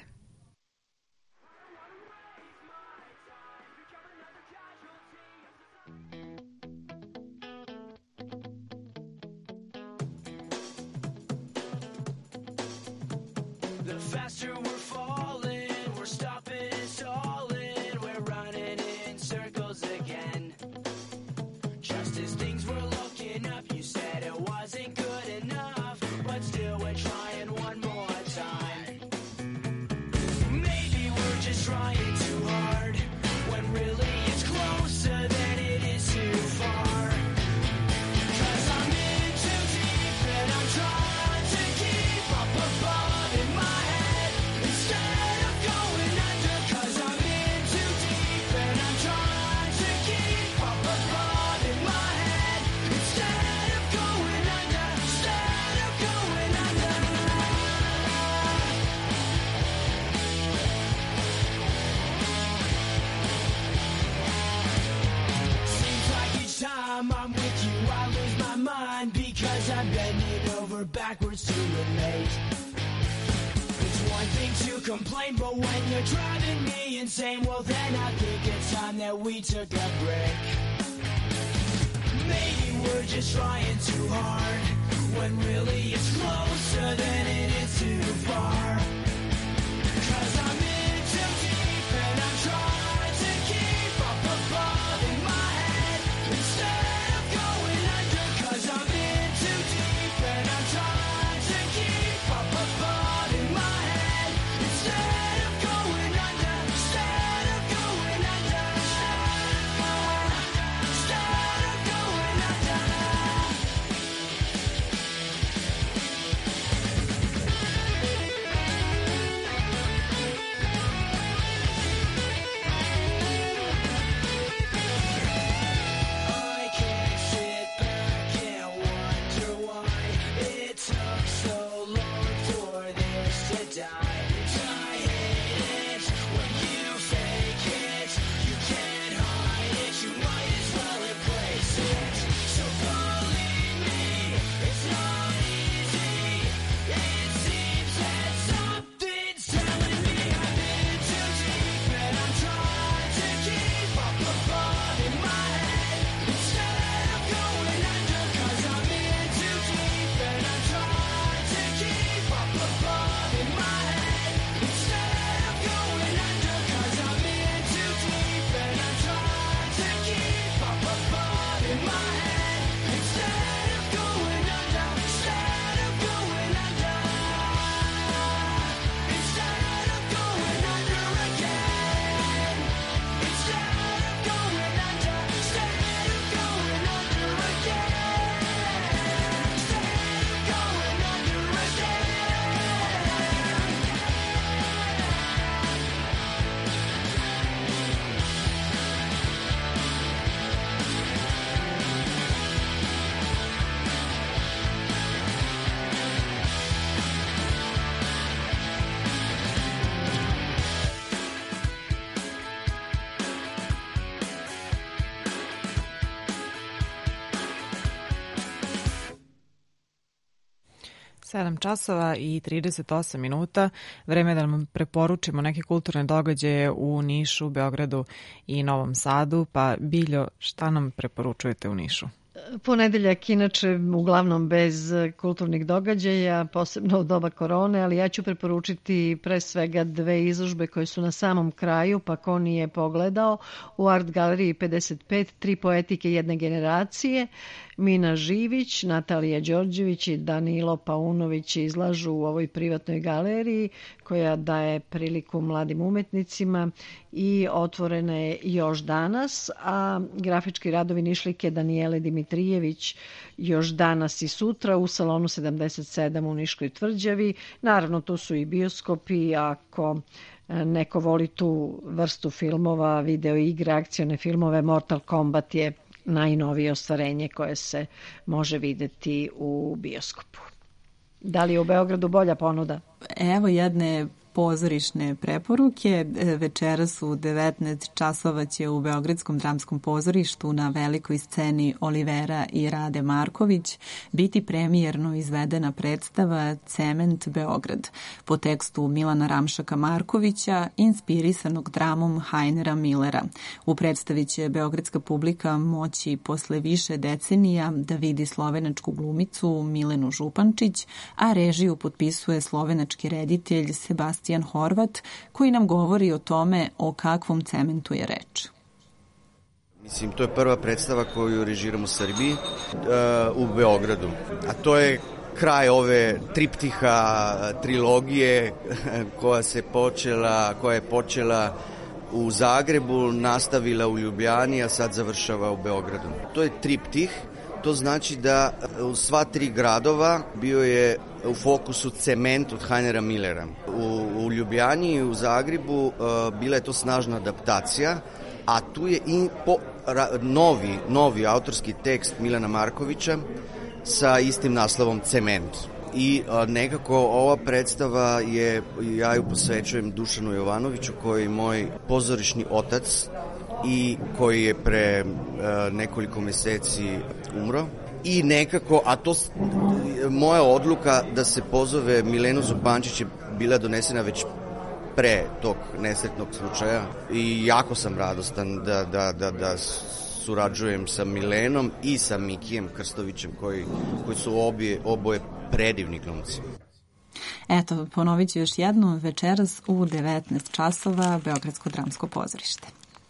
Faster we're falling, we're stopping and stalling, we're running in circles again. Just as things were looking up, you said it wasn't good enough, but still we're trying one more time. Maybe we're just trying too hard, when really it's closer than it is too far. 'Cause I'm in too deep and I'm trying to keep up above in my instead of going under, 'cause I'm in too deep and I'm trying to keep up above in my head instead of going under, instead of going under. Seems like each time I'm with you I lose my mind because I'm bending over backwards to relate. One thing to complain, but when you're driving me insane, well then I think it's time that we took a break. Maybe we're just trying too hard, when really it's closer than it is too far. 'Cause I'm in too deep and I'm trying to keep up above in my head instead of going under, 'cause I'm in too deep and I'm trying to keep up above in my head instead of going under, instead of going under, instead of going under. I can't sit back and wonder why it took so long for this to die. I hate it when you fake it. You can't hide it. You might as well embrace it. So believe me, it's not easy. It seems that something's telling me I'm in too deep and I'm trying to keep up above in my head instead of going under, 'cause I'm in too deep and I'm trying to keep up above in my head instead of going under, 'cause I'm in too deep and I'm trying to keep up above in my head instead of going under, instead of going under, instead of going under again, instead of going under, instead of going under again, instead of going under sedam časova i trideset osam minuta. Vreme je da nam preporučimo neke kulturne događaje u Nišu, Beogradu i Novom Sadu. Pa Biljo, šta nam preporučujete u Nišu? Ponedeljak inače uglavnom bez kulturnih događaja, posebno u doba korone, ali ja ću preporučiti pre svega dve izložbe koje su na samom kraju, pa ko nije pogledao. U Art galeriji pedeset pet, tri poetike jedne generacije, Mina Živić, Natalija Đorđević i Danilo Paunović izlažu u ovoj privatnoj galeriji koja daje priliku mladim umetnicima i otvorena je još danas, a grafički radovi Nišlike Danijele Dimitrijević Trijević još danas i sutra u salonu sedamdeset sedam u Niškoj tvrđavi. Naravno, tu su i bioskopi, ako neko voli tu vrstu filmova, video igre, akcione filmove, Mortal Kombat je najnovije ostvarenje koje se može videti u bioskopu. Da li je u Beogradu bolja ponuda? Evo jedne pozorišne preporuke. Večeras u devetnaest časova će u Beogradskom dramskom pozorištu na velikoj sceni Olivera i Rade Marković biti premijerno izvedena predstava Cement Beograd po tekstu Milana Ramšaka Markovića, inspirisanog dramom Heinera Millera. U predstavi će beogradska publika moći posle više decenija da vidi slovenačku glumicu Milenu Župančić, a režiju potpisuje slovenački reditelj Sebastian Horvat, koji nam govori o tome o kakvom cementu je reč. Mislim, to je prva predstava koju režiram u Srbiji, uh, u Beogradu. A to je kraj ove triptiha trilogije koja se počela, koja je počela u Zagrebu, nastavila u Ljubljani, a sad završava u Beogradu. To je triptih. To znači da u sva tri gradova bio je u fokusu cement od Heinera Millera. U, u Ljubljani i u Zagrebu uh, bila je to snažna adaptacija, a tu je i po, ra, novi, novi autorski tekst Milana Markovića sa istim naslovom Cement. I uh, nekako ova predstava je, ja ju posvećujem Dušanu Jovanoviću, koji je moj pozorišni otac i koji je pre uh, nekoliko meseci umro. I nekako, a to moja odluka da se pozove Milenu Zupančić je bila donesena već pre tog nesretnog slučaja i jako sam radostan da, da, da, da surađujem sa Milenom i sa Mikijem Krstovićem koji, koji su obje, oboje predivni glumci. Eto, ponovit ću još jednom, večeras u devetnaest časova Beogradsko dramsko pozorište.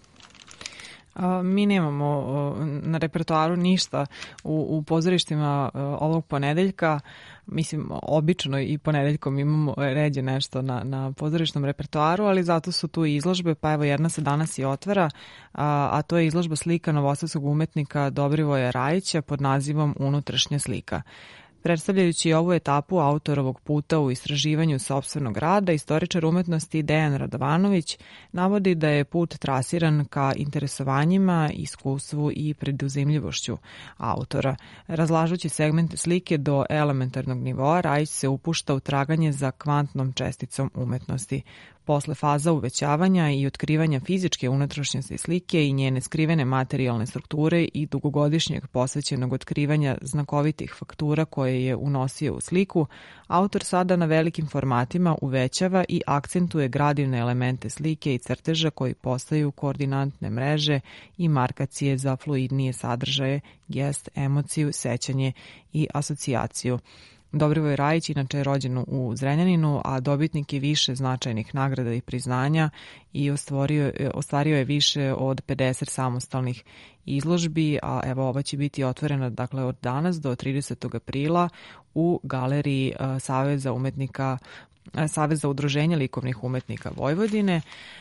Mi nemamo na repertoaru ništa u, u pozorištima ovog ponedeljka. Mislim, obično i ponedeljkom imamo ređe nešto na, na pozorišnom repertoaru, ali zato su tu izložbe, pa evo jedna se danas i otvara, a, a to je izložba slika novosadskog umetnika Dobrivoja Rajića pod nazivom Unutrašnja slika. Predstavljajući ovu etapu autorovog puta u istraživanju sopstvenog rada, istoričar umetnosti Dejan Radovanović navodi da je put trasiran ka interesovanjima, iskustvu i preduzimljivošću autora. Razlažući segmente slike do elementarnog nivoa, Rajić se upušta u traganje za kvantnom česticom umetnosti. Posle faza uvećavanja i otkrivanja fizičke unutrašnjosti slike i njene skrivene materijalne strukture i dugogodišnjeg posvećenog otkrivanja znakovitih faktura koje je unosio u sliku, autor sada na velikim formatima uvećava i akcentuje gradivne elemente slike i crteža koji postaju koordinatne mreže i markacije za fluidnije sadržaje, gest, emociju, sećanje i asocijaciju. Dobrivoj Rajić inače je rođen u Zrenjaninu, a dobitnik je više značajnih nagrada i priznanja i ostvario, ostvario je više od pedeset samostalnih izložbi, a evo ova će biti otvorena dakle od danas do tridesetog aprila u galeriji Saveza umetnika Saveza udruženja likovnih umetnika Vojvodine.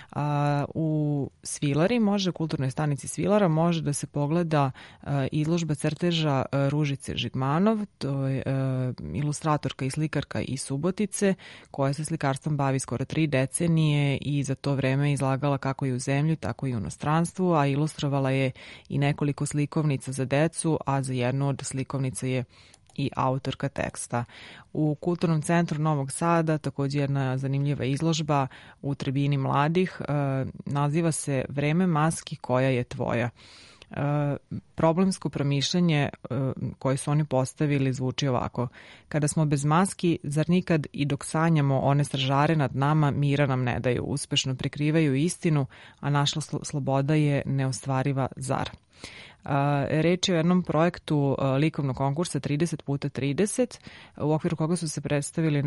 U Svilari može, u kulturnoj stanici Svilara može da se pogleda izložba crteža Ružice Žigmanov, to je ilustratorka i slikarka iz Subotice, koja se slikarstvom bavi skoro tri decenije i za to vreme izlagala kako i u zemlju, tako i u inostranstvu, a ilustrovala je i nekoliko slikovnica za decu, a za jednu od slikovnica je i autorka teksta. U Kulturnom centru Novog Sada također jedna zanimljiva izložba u tribini mladih, e, naziva se Vreme maski koja je tvoja. E, problemsko promišljanje e, koje su oni postavili zvuči ovako: kada smo bez maski, zar nikad i dok sanjamo one stražare nad nama mira nam ne daju, uspešno prikrivaju istinu, a naša sloboda je neostvariva, zar? Uh, reč je o jednom projektu uh, likovnog konkursa trideset puta trideset, u okviru koga su se predstavili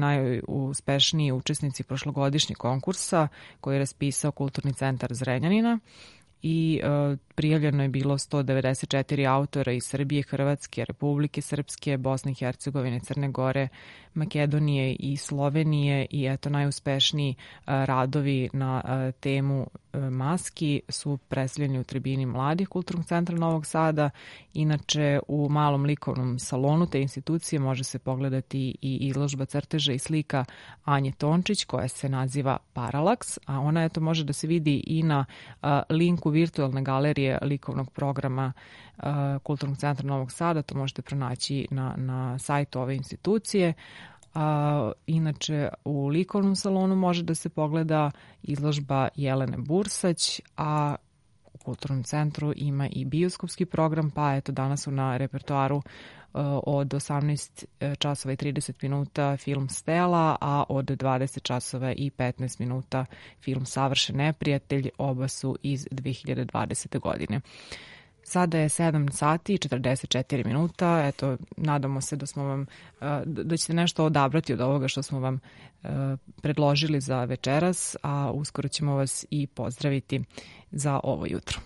najuspešniji učesnici prošlogodišnjeg konkursa koji je raspisao Kulturni centar Zrenjanina. i e, prijavljeno je bilo sto devedeset četiri autora iz Srbije, Hrvatske, Republike Srpske, Bosne i Hercegovine, Crne Gore, Makedonije i Slovenije i eto najuspešniji e, radovi na e, temu e, maski su predstavljeni u tribini Mladih Kulturnog centra Novog Sada. Inače u malom likovnom salonu te institucije može se pogledati i izložba crteža i slika Anje Tončić koja se naziva Paralaks, a ona eto može da se vidi i na a, linku virtualne galerije likovnog programa a, Kulturnog centra Novog Sada. To možete pronaći na, na sajtu ove institucije. A, inače u likovnom salonu može da se pogleda izložba Jelene Bursać, a u Kulturnom centru ima i bioskopski program, pa eto danas su na repertoaru od osamnaest časova i trideset minuta film Stela, a od dvadeset časova i petnaest minuta film Savršen neprijatelj, oba su iz dve hiljade dvadesete. godine. Sada je sedam sati i četrdeset četiri minuta, eto, nadamo se da smo vam, da ćete nešto odabrati od ovoga što smo vam predložili za večeras, a uskoro ćemo vas i pozdraviti za ovo jutro.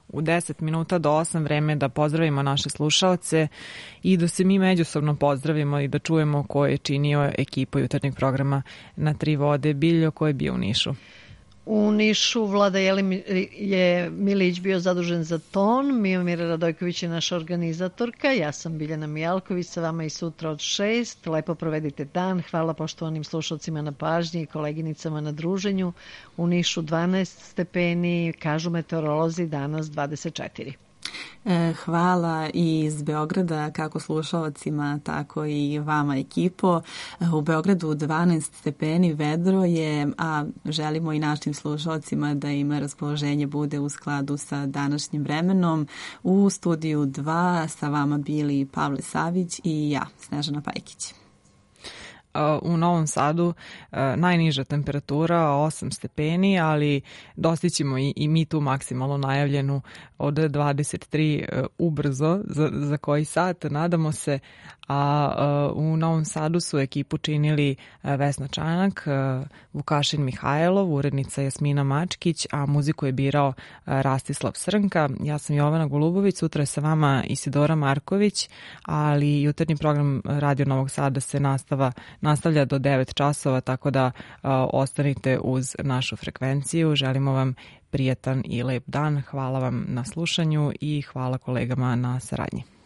U deset minuta do osam vreme da pozdravimo naše slušaoce i da se mi međusobno pozdravimo i da čujemo ko je činio ekipu jutarnjeg programa Na tri vode. Biljo, ko je bio u Nišu? U Nišu Vlada je Milić bio zadužen za ton, Miomira Radojković je naša organizatorka, ja sam Biljana Mijalković, sa vama i sutra od šest. Lepo provedite dan, hvala poštovanim slušalcima na pažnji i koleginicama na druženju. U Nišu dvanaest stepeni, kažu meteorolozi danas dvadeset četiri. Hvala i iz Beograda, kako slušalcima, tako i vama ekipo. U Beogradu dvanaest stepeni, vedro je, a želimo i našim slušalcima da im raspoloženje bude u skladu sa današnjim vremenom. U studiju dva sa vama bili Pavle Savić i ja, Snežana Pajkić. U Novom Sadu najniža temperatura osam stepeni, ali dostićemo i, i mi tu maksimalno najavljenu od dvadeset tri ubrzo za, za koji sat, nadamo se. A u Novom Sadu su ekipu činili Vesna Čanak, Vukašin Mihajlov, urednica Jasmina Mačkić, a muziku je birao Rastislav Srnka. Ja sam Jovana Golubović, sutra je sa vama Isidora Marković, ali jutarnji program Radio Novog Sada se nastava, nastavlja do devet časova, tako da ostanite uz našu frekvenciju. Želimo vam prijatan i lep dan. Hvala vam na slušanju i hvala kolegama na saradnji.